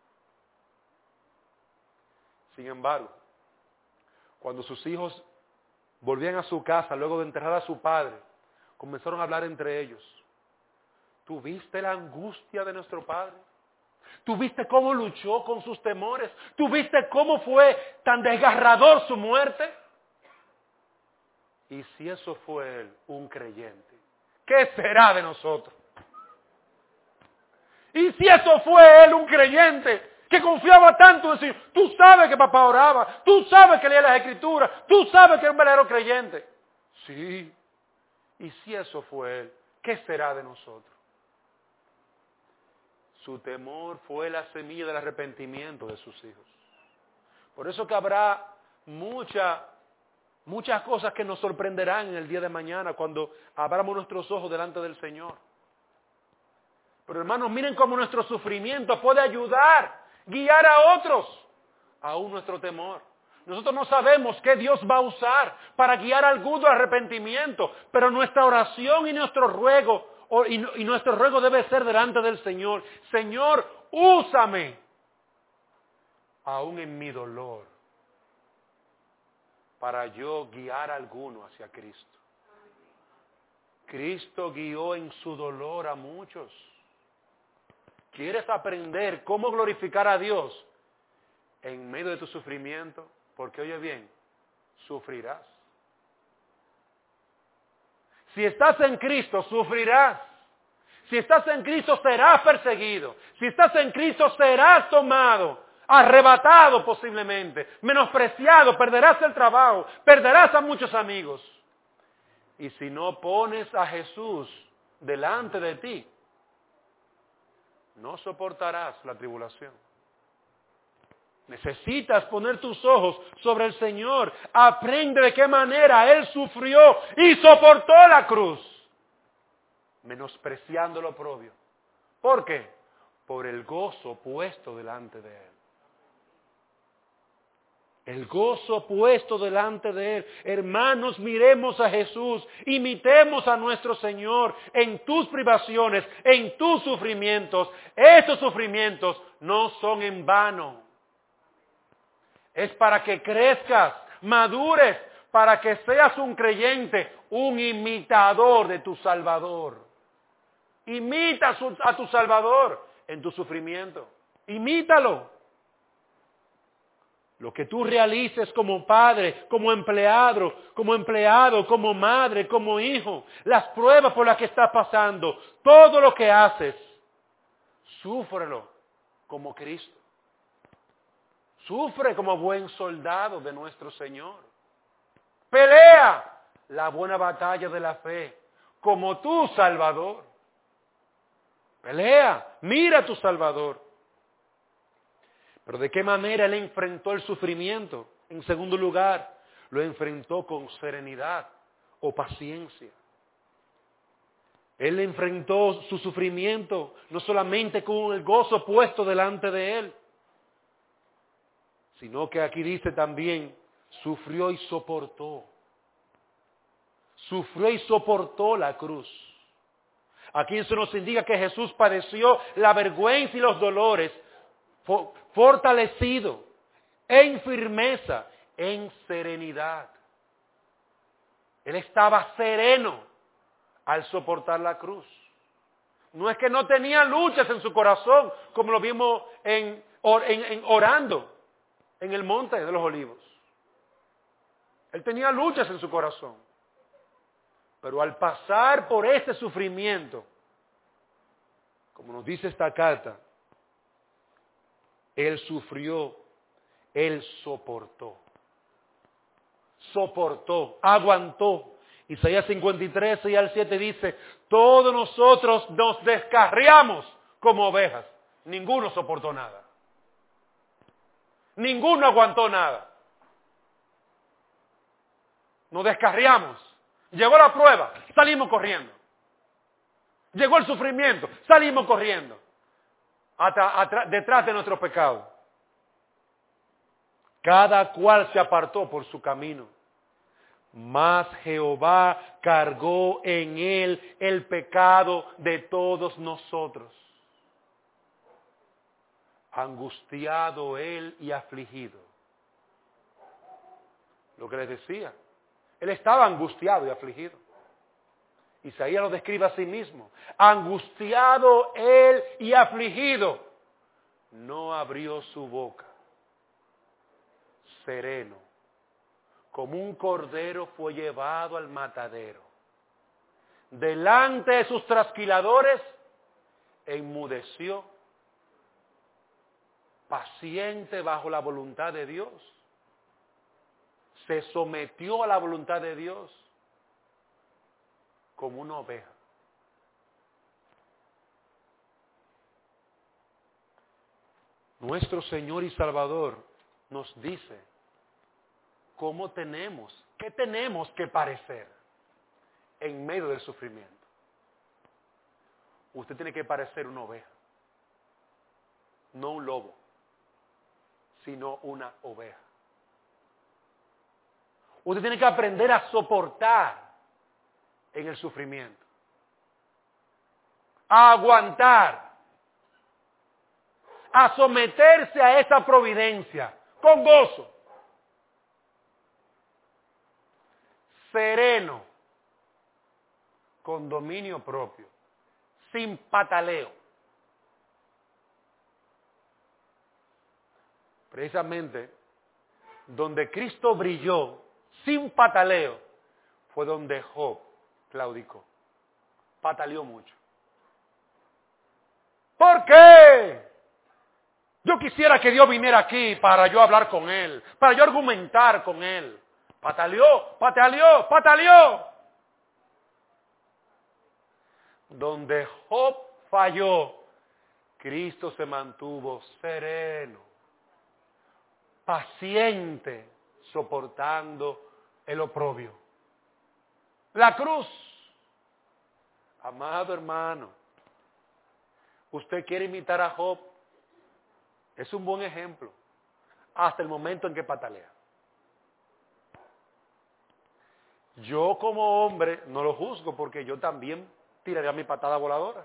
Sin embargo, cuando sus hijos volvían a su casa luego de enterrar a su padre, comenzaron a hablar entre ellos. ¿Tú viste la angustia de nuestro padre? ¿Tú viste cómo luchó con sus temores? ¿Tú viste cómo fue tan desgarrador su muerte? Y si eso fue él, un creyente, ¿qué será de nosotros? Y si eso fue él, un creyente, que confiaba tanto en sí, tú sabes que papá oraba, tú sabes que leía las escrituras, tú sabes que era un verdadero creyente. Sí, y si eso fue él, ¿qué será de nosotros? Su temor fue la semilla del arrepentimiento de sus hijos. Por eso que habrá mucha, muchas cosas que nos sorprenderán en el día de mañana cuando abramos nuestros ojos delante del Señor. Pero hermanos, miren cómo nuestro sufrimiento puede ayudar, guiar a otros, aún nuestro temor. Nosotros no sabemos qué Dios va a usar para guiar a alguno al arrepentimiento, pero nuestra oración y nuestro ruego, y nuestro ruego debe ser delante del Señor. Señor, úsame, aún en mi dolor, para yo guiar a alguno hacia Cristo. Cristo guió en su dolor a muchos. ¿Quieres aprender cómo glorificar a Dios en medio de tu sufrimiento? Porque oye bien, sufrirás. Si estás en Cristo, sufrirás. Si estás en Cristo, serás perseguido. Si estás en Cristo, serás tomado, arrebatado posiblemente, menospreciado, perderás el trabajo, perderás a muchos amigos. Y si no pones a Jesús delante de ti, no soportarás la tribulación. Necesitas poner tus ojos sobre el Señor. Aprende de qué manera Él sufrió y soportó la cruz, menospreciando lo oprobio. ¿Por qué? Por el gozo puesto delante de Él. El gozo puesto delante de Él. Hermanos, miremos a Jesús, imitemos a nuestro Señor en tus privaciones, en tus sufrimientos. Estos sufrimientos no son en vano. Es para que crezcas, madures, para que seas un creyente, un imitador de tu Salvador. Imita a tu Salvador en tu sufrimiento. Imítalo. Lo que tú realices como padre, como empleado, como empleado, como madre, como hijo, las pruebas por las que estás pasando, todo lo que haces, súfrelo como Cristo. Sufre como buen soldado de nuestro Señor. Pelea la buena batalla de la fe como tu Salvador. Pelea, mira a tu Salvador. Pero ¿de qué manera Él enfrentó el sufrimiento? En segundo lugar, lo enfrentó con serenidad o paciencia. Él enfrentó su sufrimiento no solamente con el gozo puesto delante de Él, sino que aquí dice también, sufrió y soportó. Sufrió y soportó la cruz. Aquí eso nos indica que Jesús padeció la vergüenza y los dolores, fortalecido, en firmeza, en serenidad. Él estaba sereno al soportar la cruz. No es que no tenía luchas en su corazón, como lo vimos en, en, en orando en el monte de los olivos. Él tenía luchas en su corazón. Pero al pasar por este sufrimiento, como nos dice esta carta, Él sufrió, Él soportó. soportó, aguantó. Isaías cincuenta y tres, seis al siete dice, todos nosotros nos descarriamos como ovejas. Ninguno soportó nada. Ninguno aguantó nada. Nos descarriamos. Llegó la prueba, salimos corriendo. Llegó el sufrimiento, salimos corriendo. Hasta, hasta, detrás de nuestro pecado. Cada cual se apartó por su camino. Mas Jehová cargó en él el pecado de todos nosotros. Angustiado él y afligido. Lo que les decía. Él estaba angustiado y afligido. Isaías lo describe a sí mismo. Angustiado él y afligido. No abrió su boca. Sereno. Como un cordero fue llevado al matadero. Delante de sus trasquiladores enmudeció. Paciente bajo la voluntad de Dios. Se sometió a la voluntad de Dios como una oveja. Nuestro Señor y Salvador nos dice cómo tenemos, qué tenemos que parecer en medio del sufrimiento. Usted tiene que parecer una oveja, no un lobo, sino una oveja. Usted tiene que aprender a soportar en el sufrimiento, a aguantar, a someterse a esa providencia con gozo, sereno, con dominio propio, sin pataleo. Precisamente donde Cristo brilló sin pataleo fue donde Job claudicó. Pataleó mucho. ¿Por qué? Yo quisiera que Dios viniera aquí para yo hablar con Él, para yo argumentar con Él. Pataleó, pataleó, pataleó. Donde Job falló, Cristo se mantuvo sereno, paciente, soportando el oprobio. La cruz. Amado hermano, usted quiere imitar a Job, es un buen ejemplo, hasta el momento en que patalea. Yo como hombre no lo juzgo porque yo también tiraría mi patada voladora.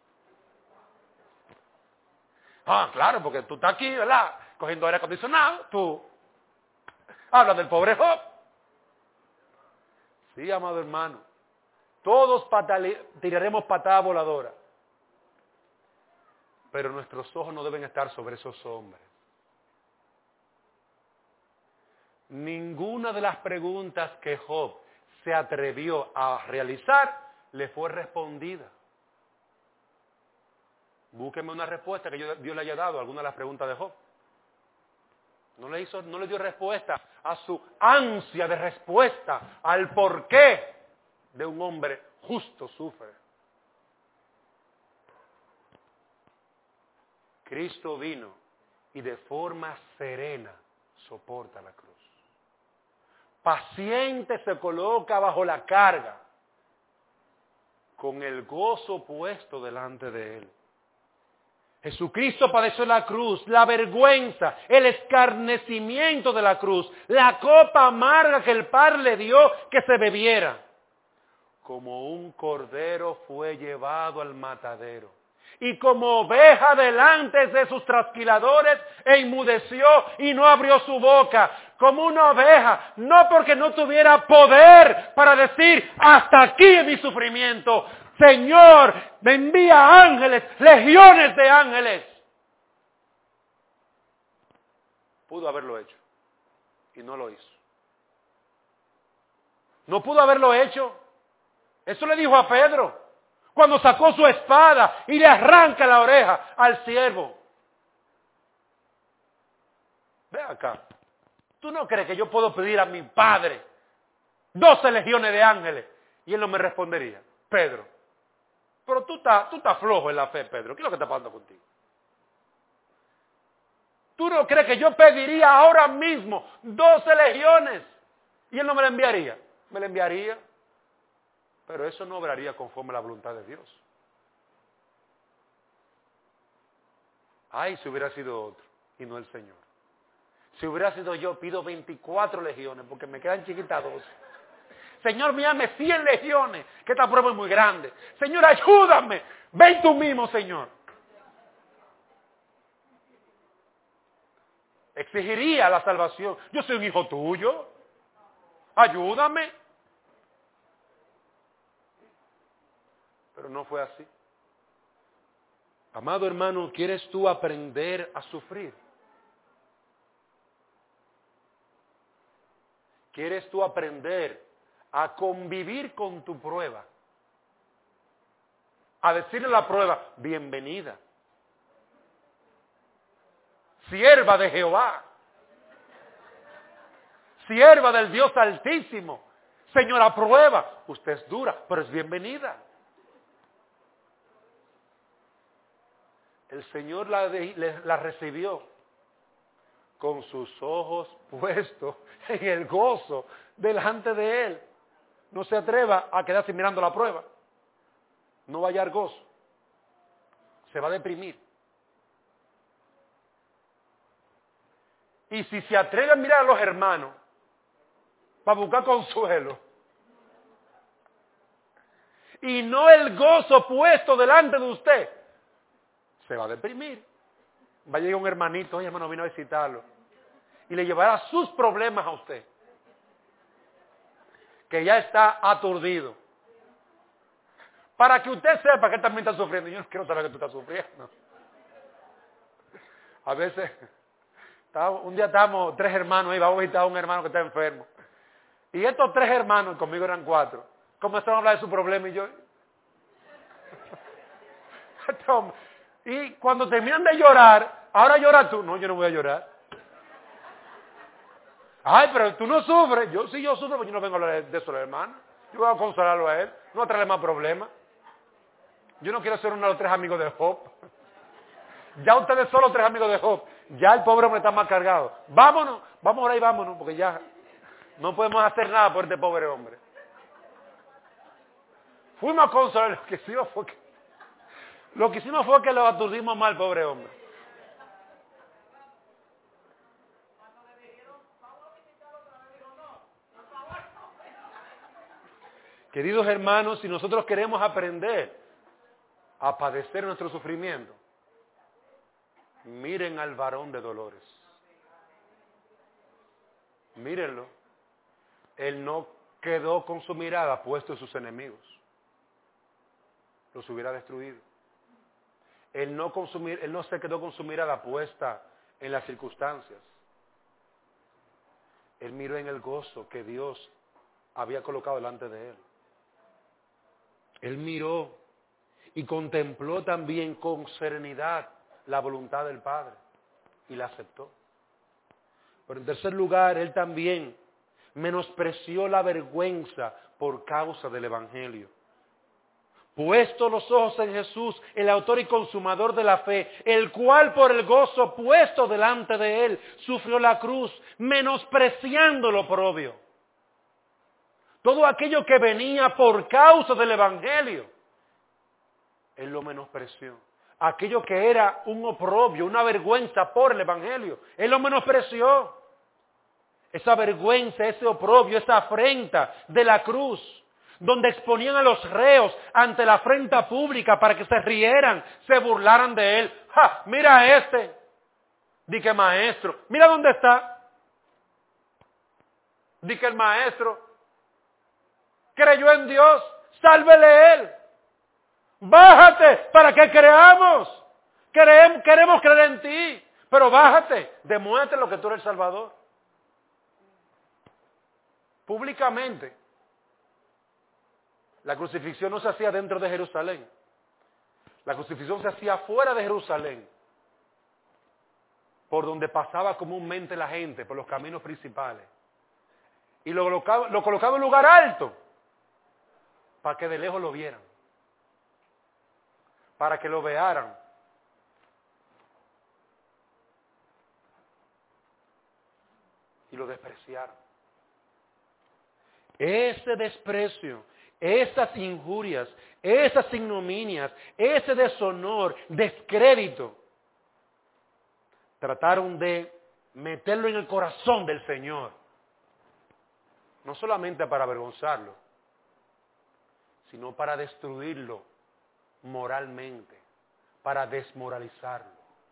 Ah, claro, porque tú estás aquí, ¿verdad? Cogiendo aire acondicionado, tú hablas del pobre Job. Sí, amado hermano, todos patale- tiraremos patada voladora, pero nuestros ojos no deben estar sobre esos hombres. Ninguna de las preguntas que Job se atrevió a realizar le fue respondida. Búsqueme una respuesta que Dios le haya dado a alguna de las preguntas de Job. No le hizo, no le dio respuesta a su ansia de respuesta al porqué de un hombre justo sufre. Cristo vino y de forma serena soporta la cruz. Paciente se coloca bajo la carga con el gozo puesto delante de él. Jesucristo padeció la cruz, la vergüenza, el escarnecimiento de la cruz, la copa amarga que el Padre le dio que se bebiera. Como un cordero fue llevado al matadero. Y como oveja delante de sus trasquiladores, enmudeció y no abrió su boca. Como una oveja, no porque no tuviera poder para decir, hasta aquí es mi sufrimiento. Señor, me envía ángeles, legiones de ángeles. Pudo haberlo hecho y no lo hizo. No pudo haberlo hecho. Eso le dijo a Pedro cuando sacó su espada y le arranca la oreja al siervo. Ve acá. ¿tú no crees que yo puedo pedir a mi Padre doce legiones de ángeles? Y él no me respondería. Pedro, pero tú estás, tú estás flojo en la fe, Pedro. ¿Qué es lo que está pasando contigo? ¿Tú no crees que yo pediría ahora mismo doce legiones? Y él no me la enviaría. Me la enviaría. Pero eso no obraría conforme a la voluntad de Dios. Ay, si hubiera sido otro y no el Señor. Si hubiera sido yo, pido veinticuatro legiones porque me quedan chiquitas doce. Señor, míame cien legiones, que esta prueba es muy grande. Señor, ayúdame. Ven tú mismo, Señor. Exigiría la salvación. Yo soy un hijo tuyo. Ayúdame. Pero no fue así. Amado hermano, ¿quieres tú aprender a sufrir? ¿Quieres tú aprender a convivir con tu prueba? A decirle a la prueba, bienvenida. Sierva de Jehová. Sierva del Dios Altísimo. Señora, prueba. Usted es dura, pero es bienvenida. El Señor la, de, la recibió con sus ojos puestos en el gozo delante de Él. No se atreva a quedarse mirando la prueba. No va a hallar gozo. Se va a deprimir. Y si se atreve a mirar a los hermanos para buscar consuelo, y no el gozo puesto delante de usted, se va a deprimir. Va a llegar un hermanito, oye hermano, vino a visitarlo, y le llevará sus problemas a usted, que ya está aturdido, para que usted sepa que él también está sufriendo. Yo no quiero saber que tú estás sufriendo. A veces, un día estábamos tres hermanos ahí, vamos a visitar a un hermano que está enfermo, y estos tres hermanos, conmigo eran cuatro, comenzaron a hablar de su problema, y yo... Y cuando terminan de llorar, ahora llora tú. No, yo no voy a llorar. Ay, pero tú no sufres. Yo sí, yo sufro, pero yo no vengo a hablar de eso al hermano. Yo voy a consolarlo a él, no a traerle más problemas. Yo no quiero ser uno de los tres amigos de Job. Ya ustedes son los tres amigos de Job. Ya el pobre hombre está más cargado. Vámonos, vamos ahora y vámonos, porque ya no podemos hacer nada por este pobre hombre. Fuimos a consolarlo. Lo que hicimos fue que, lo que hicimos fue que lo aturdimos mal, pobre hombre. Queridos hermanos, si nosotros queremos aprender a padecer nuestro sufrimiento, miren al varón de dolores. Mírenlo. Él no quedó con su mirada puesto en sus enemigos. Los hubiera destruido. Él no, consumir, él no se quedó con su mirada puesta en las circunstancias. Él miró en el gozo que Dios había colocado delante de él. Él miró y contempló también con serenidad la voluntad del Padre y la aceptó. Pero en tercer lugar, él también menospreció la vergüenza por causa del Evangelio. Puesto los ojos en Jesús, el autor y consumador de la fe, el cual por el gozo puesto delante de él, sufrió la cruz, menospreciando lo oprobio. Todo aquello que venía por causa del Evangelio, él lo menospreció. Aquello que era un oprobio, una vergüenza por el Evangelio, él lo menospreció. Esa vergüenza, ese oprobio, esa afrenta de la cruz, donde exponían a los reos ante la afrenta pública para que se rieran, se burlaran de él. ¡Ja! Mira a este. Di que maestro. Mira dónde está. Di que el maestro creyó en Dios. Sálvele él. Bájate para que creamos. Queremos, queremos creer en ti. Pero bájate. Demuestra lo que tú eres el Salvador. Públicamente. La crucifixión no se hacía dentro de Jerusalén. La crucifixión se hacía fuera de Jerusalén. por donde pasaba comúnmente la gente, por los caminos principales. Y lo colocaba, lo colocaba en un lugar alto, para que de lejos lo vieran, para que lo vearan. Y lo despreciaron. Ese desprecio, esas injurias, esas ignominias, ese deshonor, descrédito, trataron de meterlo en el corazón del Señor. No solamente para avergonzarlo, sino para destruirlo moralmente, para desmoralizarlo.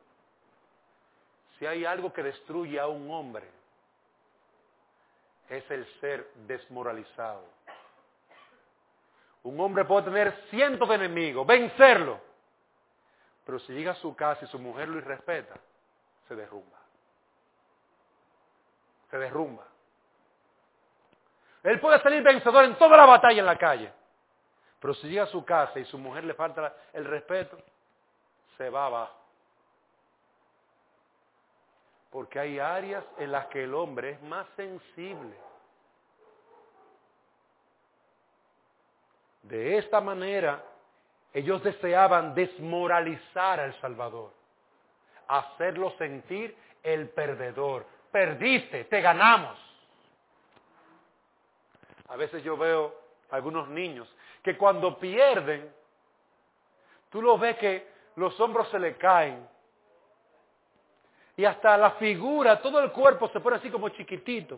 Si hay algo que destruye a un hombre, es el ser desmoralizado. Un hombre puede tener cientos de enemigos, vencerlo, pero si llega a su casa y su mujer lo irrespeta, se derrumba. Se derrumba. Él puede salir vencedor en toda la batalla en la calle, pero si llega a su casa y su mujer le falta el respeto, se va abajo. Porque hay áreas en las que el hombre es más sensible. De esta manera, ellos deseaban desmoralizar al Salvador, hacerlo sentir el perdedor. Perdiste, te ganamos. A veces yo veo algunos niños que cuando pierden, tú los ves que los hombros se le caen. Y hasta la figura, todo el cuerpo se pone así como chiquitito.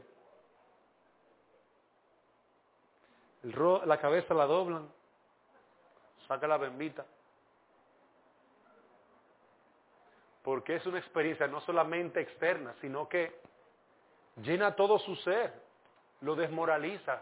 El ro- la cabeza la doblan, saca la bembita. Porque es una experiencia no solamente externa, sino que llena todo su ser, lo desmoraliza.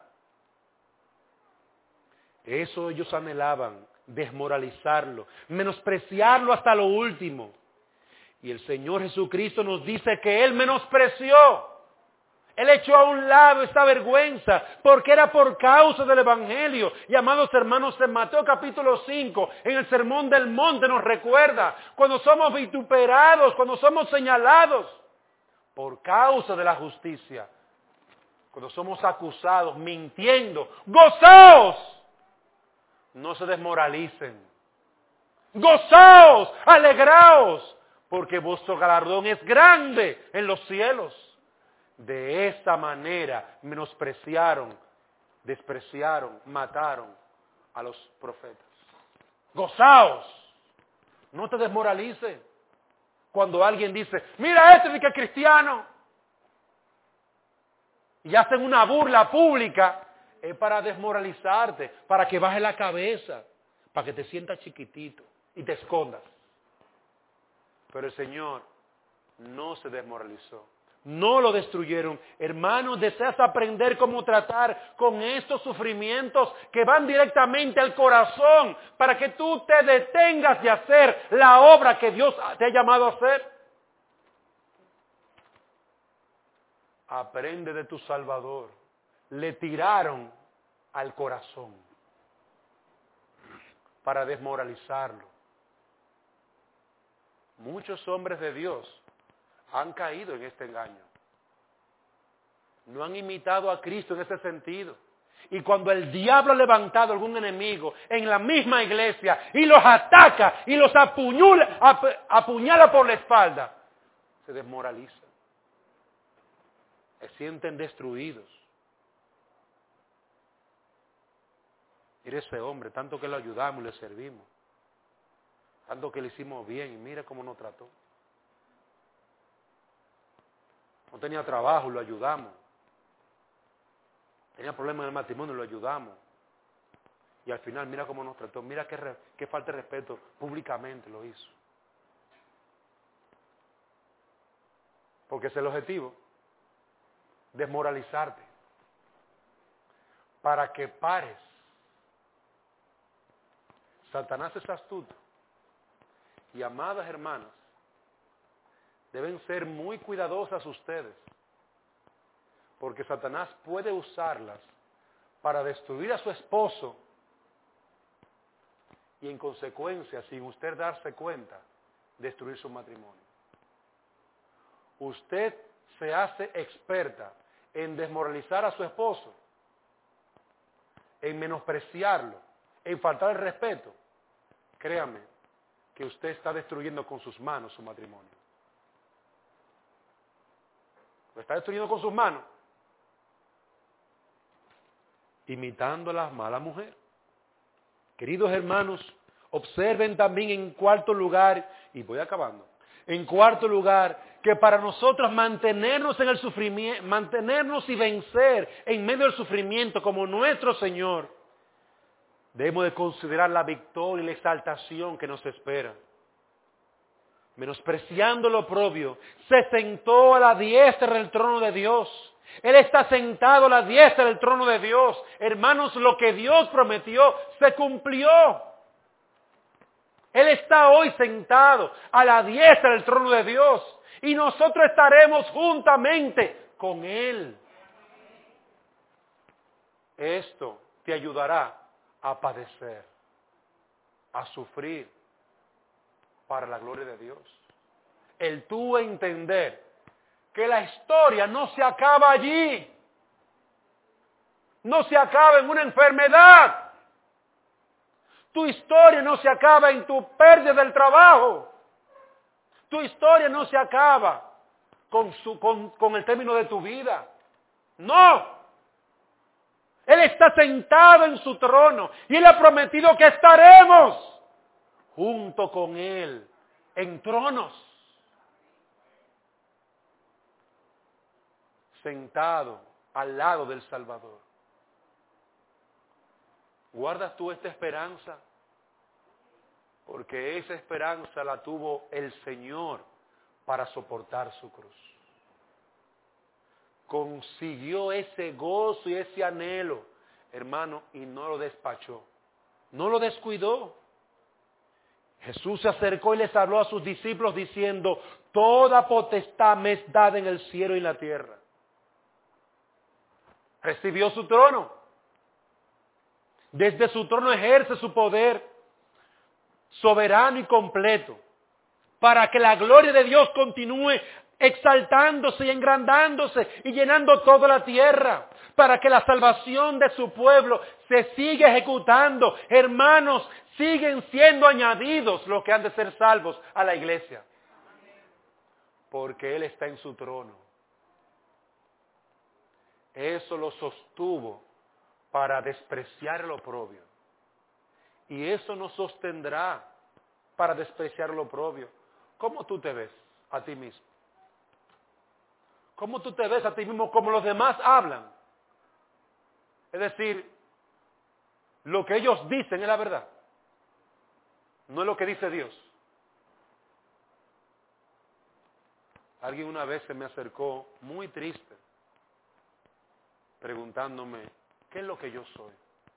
Eso ellos anhelaban, desmoralizarlo, menospreciarlo hasta lo último. Y el Señor Jesucristo nos dice que Él menospreció. Él echó a un lado esta vergüenza, porque era por causa del Evangelio. Y amados hermanos, en Mateo capítulo cinco, en el Sermón del Monte nos recuerda, cuando somos vituperados, cuando somos señalados, por causa de la justicia, cuando somos acusados, mintiendo, ¡gozaos! No se desmoralicen. ¡Gozaos! ¡Alegraos! Porque vuestro galardón es grande en los cielos. De esta manera menospreciaron, despreciaron, mataron a los profetas. ¡Gozaos! No te desmoralices. Cuando alguien dice, mira este que es cristiano, y hacen una burla pública, es para desmoralizarte, para que baje la cabeza, para que te sientas chiquitito y te escondas. Pero el Señor no se desmoralizó. No lo destruyeron. Hermanos, deseas aprender cómo tratar con estos sufrimientos que van directamente al corazón para que tú te detengas de hacer la obra que Dios te ha llamado a hacer. Aprende de tu Salvador. Le tiraron al corazón para desmoralizarlo. Muchos hombres de Dios han caído en este engaño. No han imitado a Cristo en ese sentido. Y cuando el diablo ha levantado algún enemigo en la misma iglesia y los ataca y los apuñala, ap, apuñala por la espalda, se desmoralizan. Se sienten destruidos. Mira ese hombre, tanto que le ayudamos y le servimos. Tanto que le hicimos bien y mira cómo nos trató. No tenía trabajo, lo ayudamos. Tenía problemas en el matrimonio, lo ayudamos. Y al final mira cómo nos trató. Mira qué, re, qué falta de respeto públicamente lo hizo. Porque es el objetivo. Desmoralizarte. Para que pares. Satanás es astuto. Y amadas hermanas, deben ser muy cuidadosas ustedes, porque Satanás puede usarlas para destruir a su esposo y en consecuencia, sin usted darse cuenta, destruir su matrimonio. usted se hace experta en desmoralizar a su esposo, en menospreciarlo, en faltar el respeto, créame que usted está destruyendo con sus manos su matrimonio. Lo está destruyendo con sus manos, imitando a la mala mujer. Queridos hermanos, observen también en cuarto lugar, y voy acabando, en cuarto lugar, que para nosotros mantenernos en el sufrimiento, mantenernos y vencer en medio del sufrimiento como nuestro Señor, debemos de considerar la victoria y la exaltación que nos espera. Menospreciando lo oprobio, se sentó a la diestra del trono de Dios. Él está sentado a la diestra del trono de Dios. Hermanos, lo que Dios prometió se cumplió. Él está hoy sentado a la diestra del trono de Dios. Y nosotros estaremos juntamente con Él. Esto te ayudará a padecer, a sufrir para la gloria de Dios. El tú entender que la historia no se acaba allí. No se acaba en una enfermedad. Tu historia no se acaba en tu pérdida del trabajo. Tu historia no se acaba con, su, con, con el término de tu vida. No. Él está sentado en su trono y Él ha prometido que estaremos junto con Él en tronos. Sentado al lado del Salvador. ¿Guardas tú esta esperanza? Porque esa esperanza la tuvo el Señor para soportar su cruz. Consiguió ese gozo y ese anhelo, hermano, y no lo despachó. No lo descuidó. Jesús se acercó y les habló a sus discípulos diciendo, toda potestad me es dada en el cielo y en la tierra. Recibió su trono. Desde su trono ejerce su poder soberano y completo para que la gloria de Dios continúe exaltándose y engrandándose y llenando toda la tierra, para que la salvación de su pueblo se siga ejecutando. Hermanos, siguen siendo añadidos los que han de ser salvos a la iglesia, porque Él está en su trono. Eso lo sostuvo para despreciar el oprobio. Y eso nos sostendrá para despreciar el oprobio. ¿Cómo tú te ves a ti mismo? ¿Cómo tú te ves a ti mismo como los demás hablan? Es decir, lo que ellos dicen es la verdad. No es lo que dice Dios. Alguien una vez se me acercó muy triste, preguntándome, ¿qué es lo que yo soy?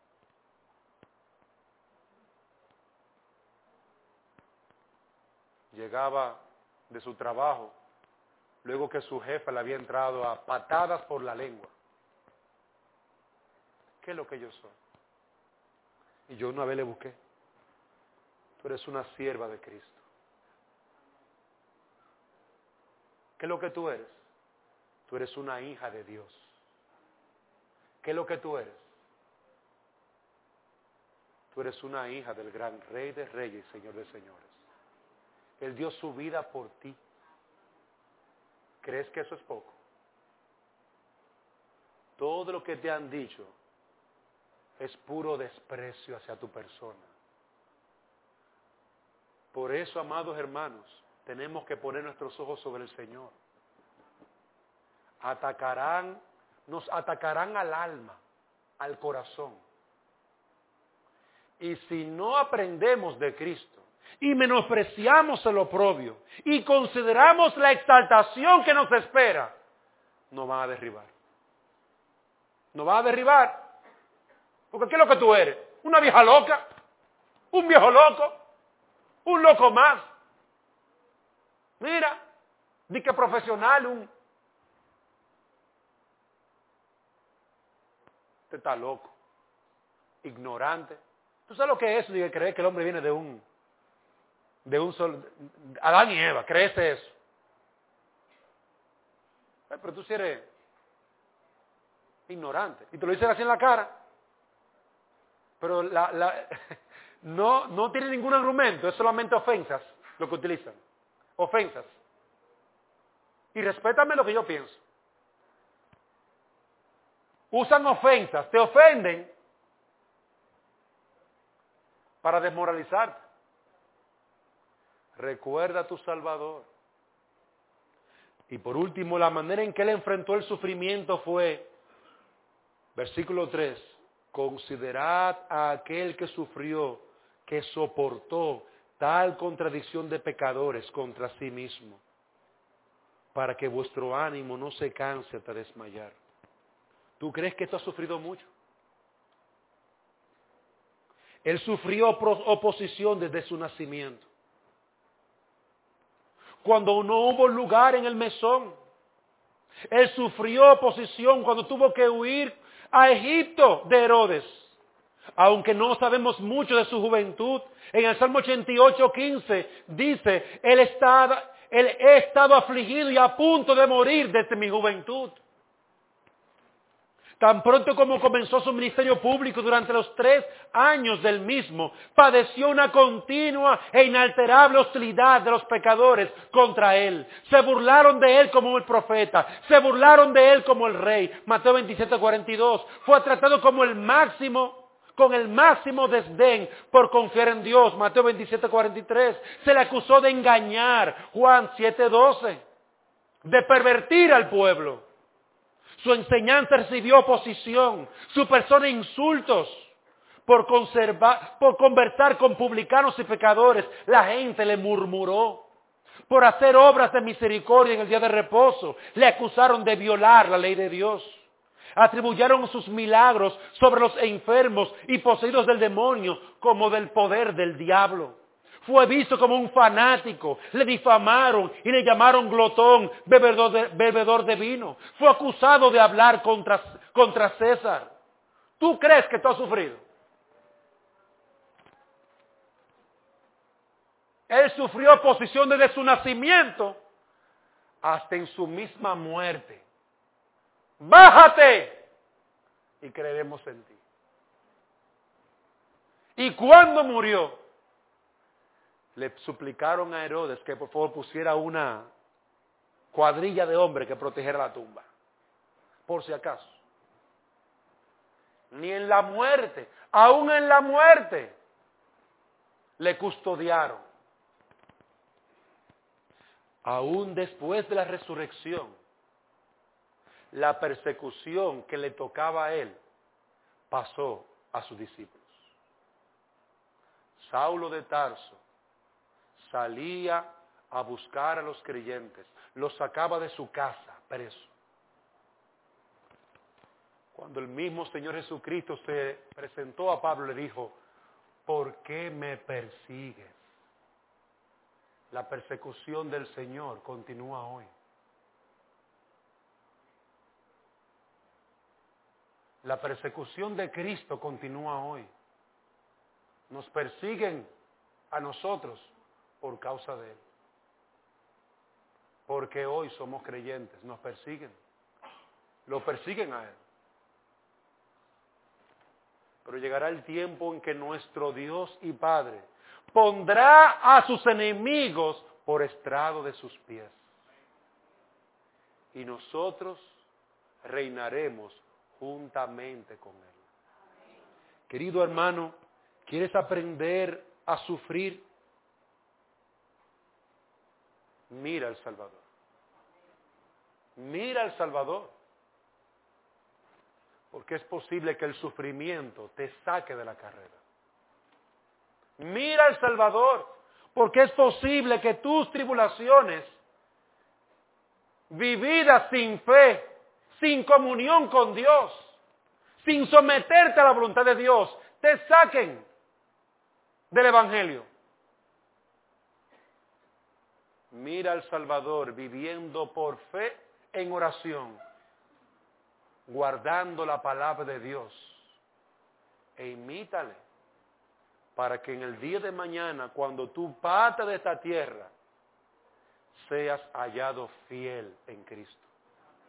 Llegaba de su trabajo, luego que su jefa le había entrado a patadas por la lengua. ¿Qué es lo que yo soy? Y yo una vez le busqué. Tú eres una sierva de Cristo. ¿Qué es lo que tú eres? Tú eres una hija de Dios. ¿Qué es lo que tú eres? Tú eres una hija del gran Rey de Reyes y Señor de Señores. Él dio su vida por ti. ¿Crees que eso es poco? Todo lo que te han dicho es puro desprecio hacia tu persona. Por eso, amados hermanos, tenemos que poner nuestros ojos sobre el Señor. Atacarán, nos atacarán al alma, al corazón. Y si no aprendemos de Cristo y menospreciamos el oprobio y consideramos la exaltación que nos espera, nos van a derribar. Nos van a derribar. Porque ¿qué es lo que tú eres? ¿Una vieja loca? ¿Un viejo loco? ¿Un loco más? Mira, di que profesional, un... Usted está loco, ignorante. ¿Tú sabes lo que es eso? De creer que el hombre viene de un... de un sol... Adán y Eva, ¿crees eso? Ay, pero tú sí eres ignorante. Y te lo dicen así en la cara. Pero la, la, no, no tiene ningún argumento, es solamente ofensas lo que utilizan. Ofensas. Y respétame lo que yo pienso. Usan ofensas, te ofenden para desmoralizarte. Recuerda a tu Salvador. Y por último, la manera en que él enfrentó el sufrimiento fue, versículo tres, considerad a aquel que sufrió, que soportó tal contradicción de pecadores contra sí mismo, para que vuestro ánimo no se canse hasta desmayar. ¿Tú crees que esto ha sufrido mucho? Él sufrió oposición desde su nacimiento. Cuando no hubo lugar en el mesón, él sufrió oposición cuando tuvo que huir a Egipto de Herodes. Aunque no sabemos mucho de su juventud, en el Salmo ochenta y ocho, quince dice, él, está, él he estado afligido y a punto de morir desde mi juventud. Tan pronto como comenzó su ministerio público durante los tres años del mismo, padeció una continua e inalterable hostilidad de los pecadores contra él. Se burlaron de él como el profeta, se burlaron de él como el rey. Mateo veintisiete, cuarenta y dos. Fue tratado como el máximo, con el máximo desdén por confiar en Dios. Mateo veintisiete, cuarenta y tres. Se le acusó de engañar. Juan siete, doce. De pervertir al pueblo. Su enseñanza recibió oposición, su persona insultos por, conservar, por conversar con publicanos y pecadores. La gente le murmuró. Por hacer obras de misericordia en el día de reposo, le acusaron de violar la ley de Dios. Atribuyeron sus milagros sobre los enfermos y poseídos del demonio como del poder del diablo. Fue visto como un fanático, le difamaron y le llamaron glotón, bebedor de, bebedor de vino. Fue acusado de hablar contra, contra César. ¿Tú crees que tú has sufrido? Él sufrió oposición desde su nacimiento hasta en su misma muerte. ¡Bájate! Y creeremos en ti. ¿Y cuándo murió? Le suplicaron a Herodes que por favor pusiera una cuadrilla de hombres que protegiera la tumba. Por si acaso. Ni en la muerte, aún en la muerte, le custodiaron. Aún después de la resurrección, la persecución que le tocaba a él pasó a sus discípulos. Saulo de Tarso salía a buscar a los creyentes, los sacaba de su casa preso. Cuando el mismo Señor Jesucristo se presentó a Pablo, le dijo, ¿por qué me persigues? La persecución del Señor continúa hoy. La persecución de Cristo continúa hoy. Nos persiguen a nosotros por causa de Él. Porque hoy somos creyentes, nos persiguen. Lo persiguen a Él. Pero llegará el tiempo en que nuestro Dios y Padre pondrá a sus enemigos por estrado de sus pies. Y nosotros reinaremos juntamente con Él. Querido hermano, ¿quieres aprender a sufrir? Mira al Salvador. Mira al Salvador. Porque es posible que el sufrimiento te saque de la carrera. Mira al Salvador. Porque es posible que tus tribulaciones, vividas sin fe, sin comunión con Dios, sin someterte a la voluntad de Dios, te saquen del Evangelio. Mira al Salvador viviendo por fe en oración, guardando la palabra de Dios, e imítale, para que en el día de mañana, cuando tú partas de esta tierra, seas hallado fiel en Cristo.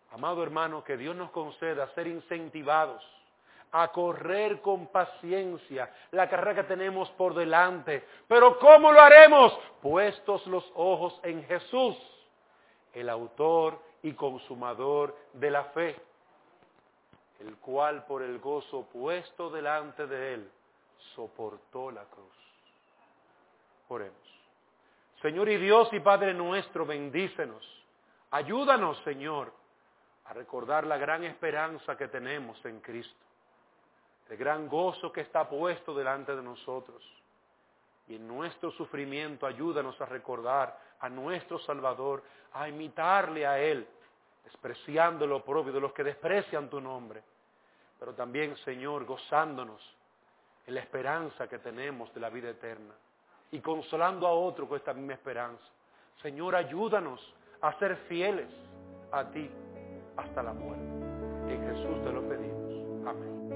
Amado hermano, que Dios nos conceda ser incentivados a correr con paciencia la carrera que tenemos por delante. Pero ¿cómo lo haremos? Puestos los ojos en Jesús, el autor y consumador de la fe, el cual por el gozo puesto delante de él soportó la cruz. Oremos. Señor y Dios y Padre nuestro, bendícenos. Ayúdanos, Señor, a recordar la gran esperanza que tenemos en Cristo, el gran gozo que está puesto delante de nosotros. Y en nuestro sufrimiento ayúdanos a recordar a nuestro Salvador, a imitarle a Él, despreciando lo propio de los que desprecian tu nombre, pero también, Señor, gozándonos en la esperanza que tenemos de la vida eterna y consolando a otro con esta misma esperanza. Señor, ayúdanos a ser fieles a ti hasta la muerte. En Jesús te lo pedimos. Amén.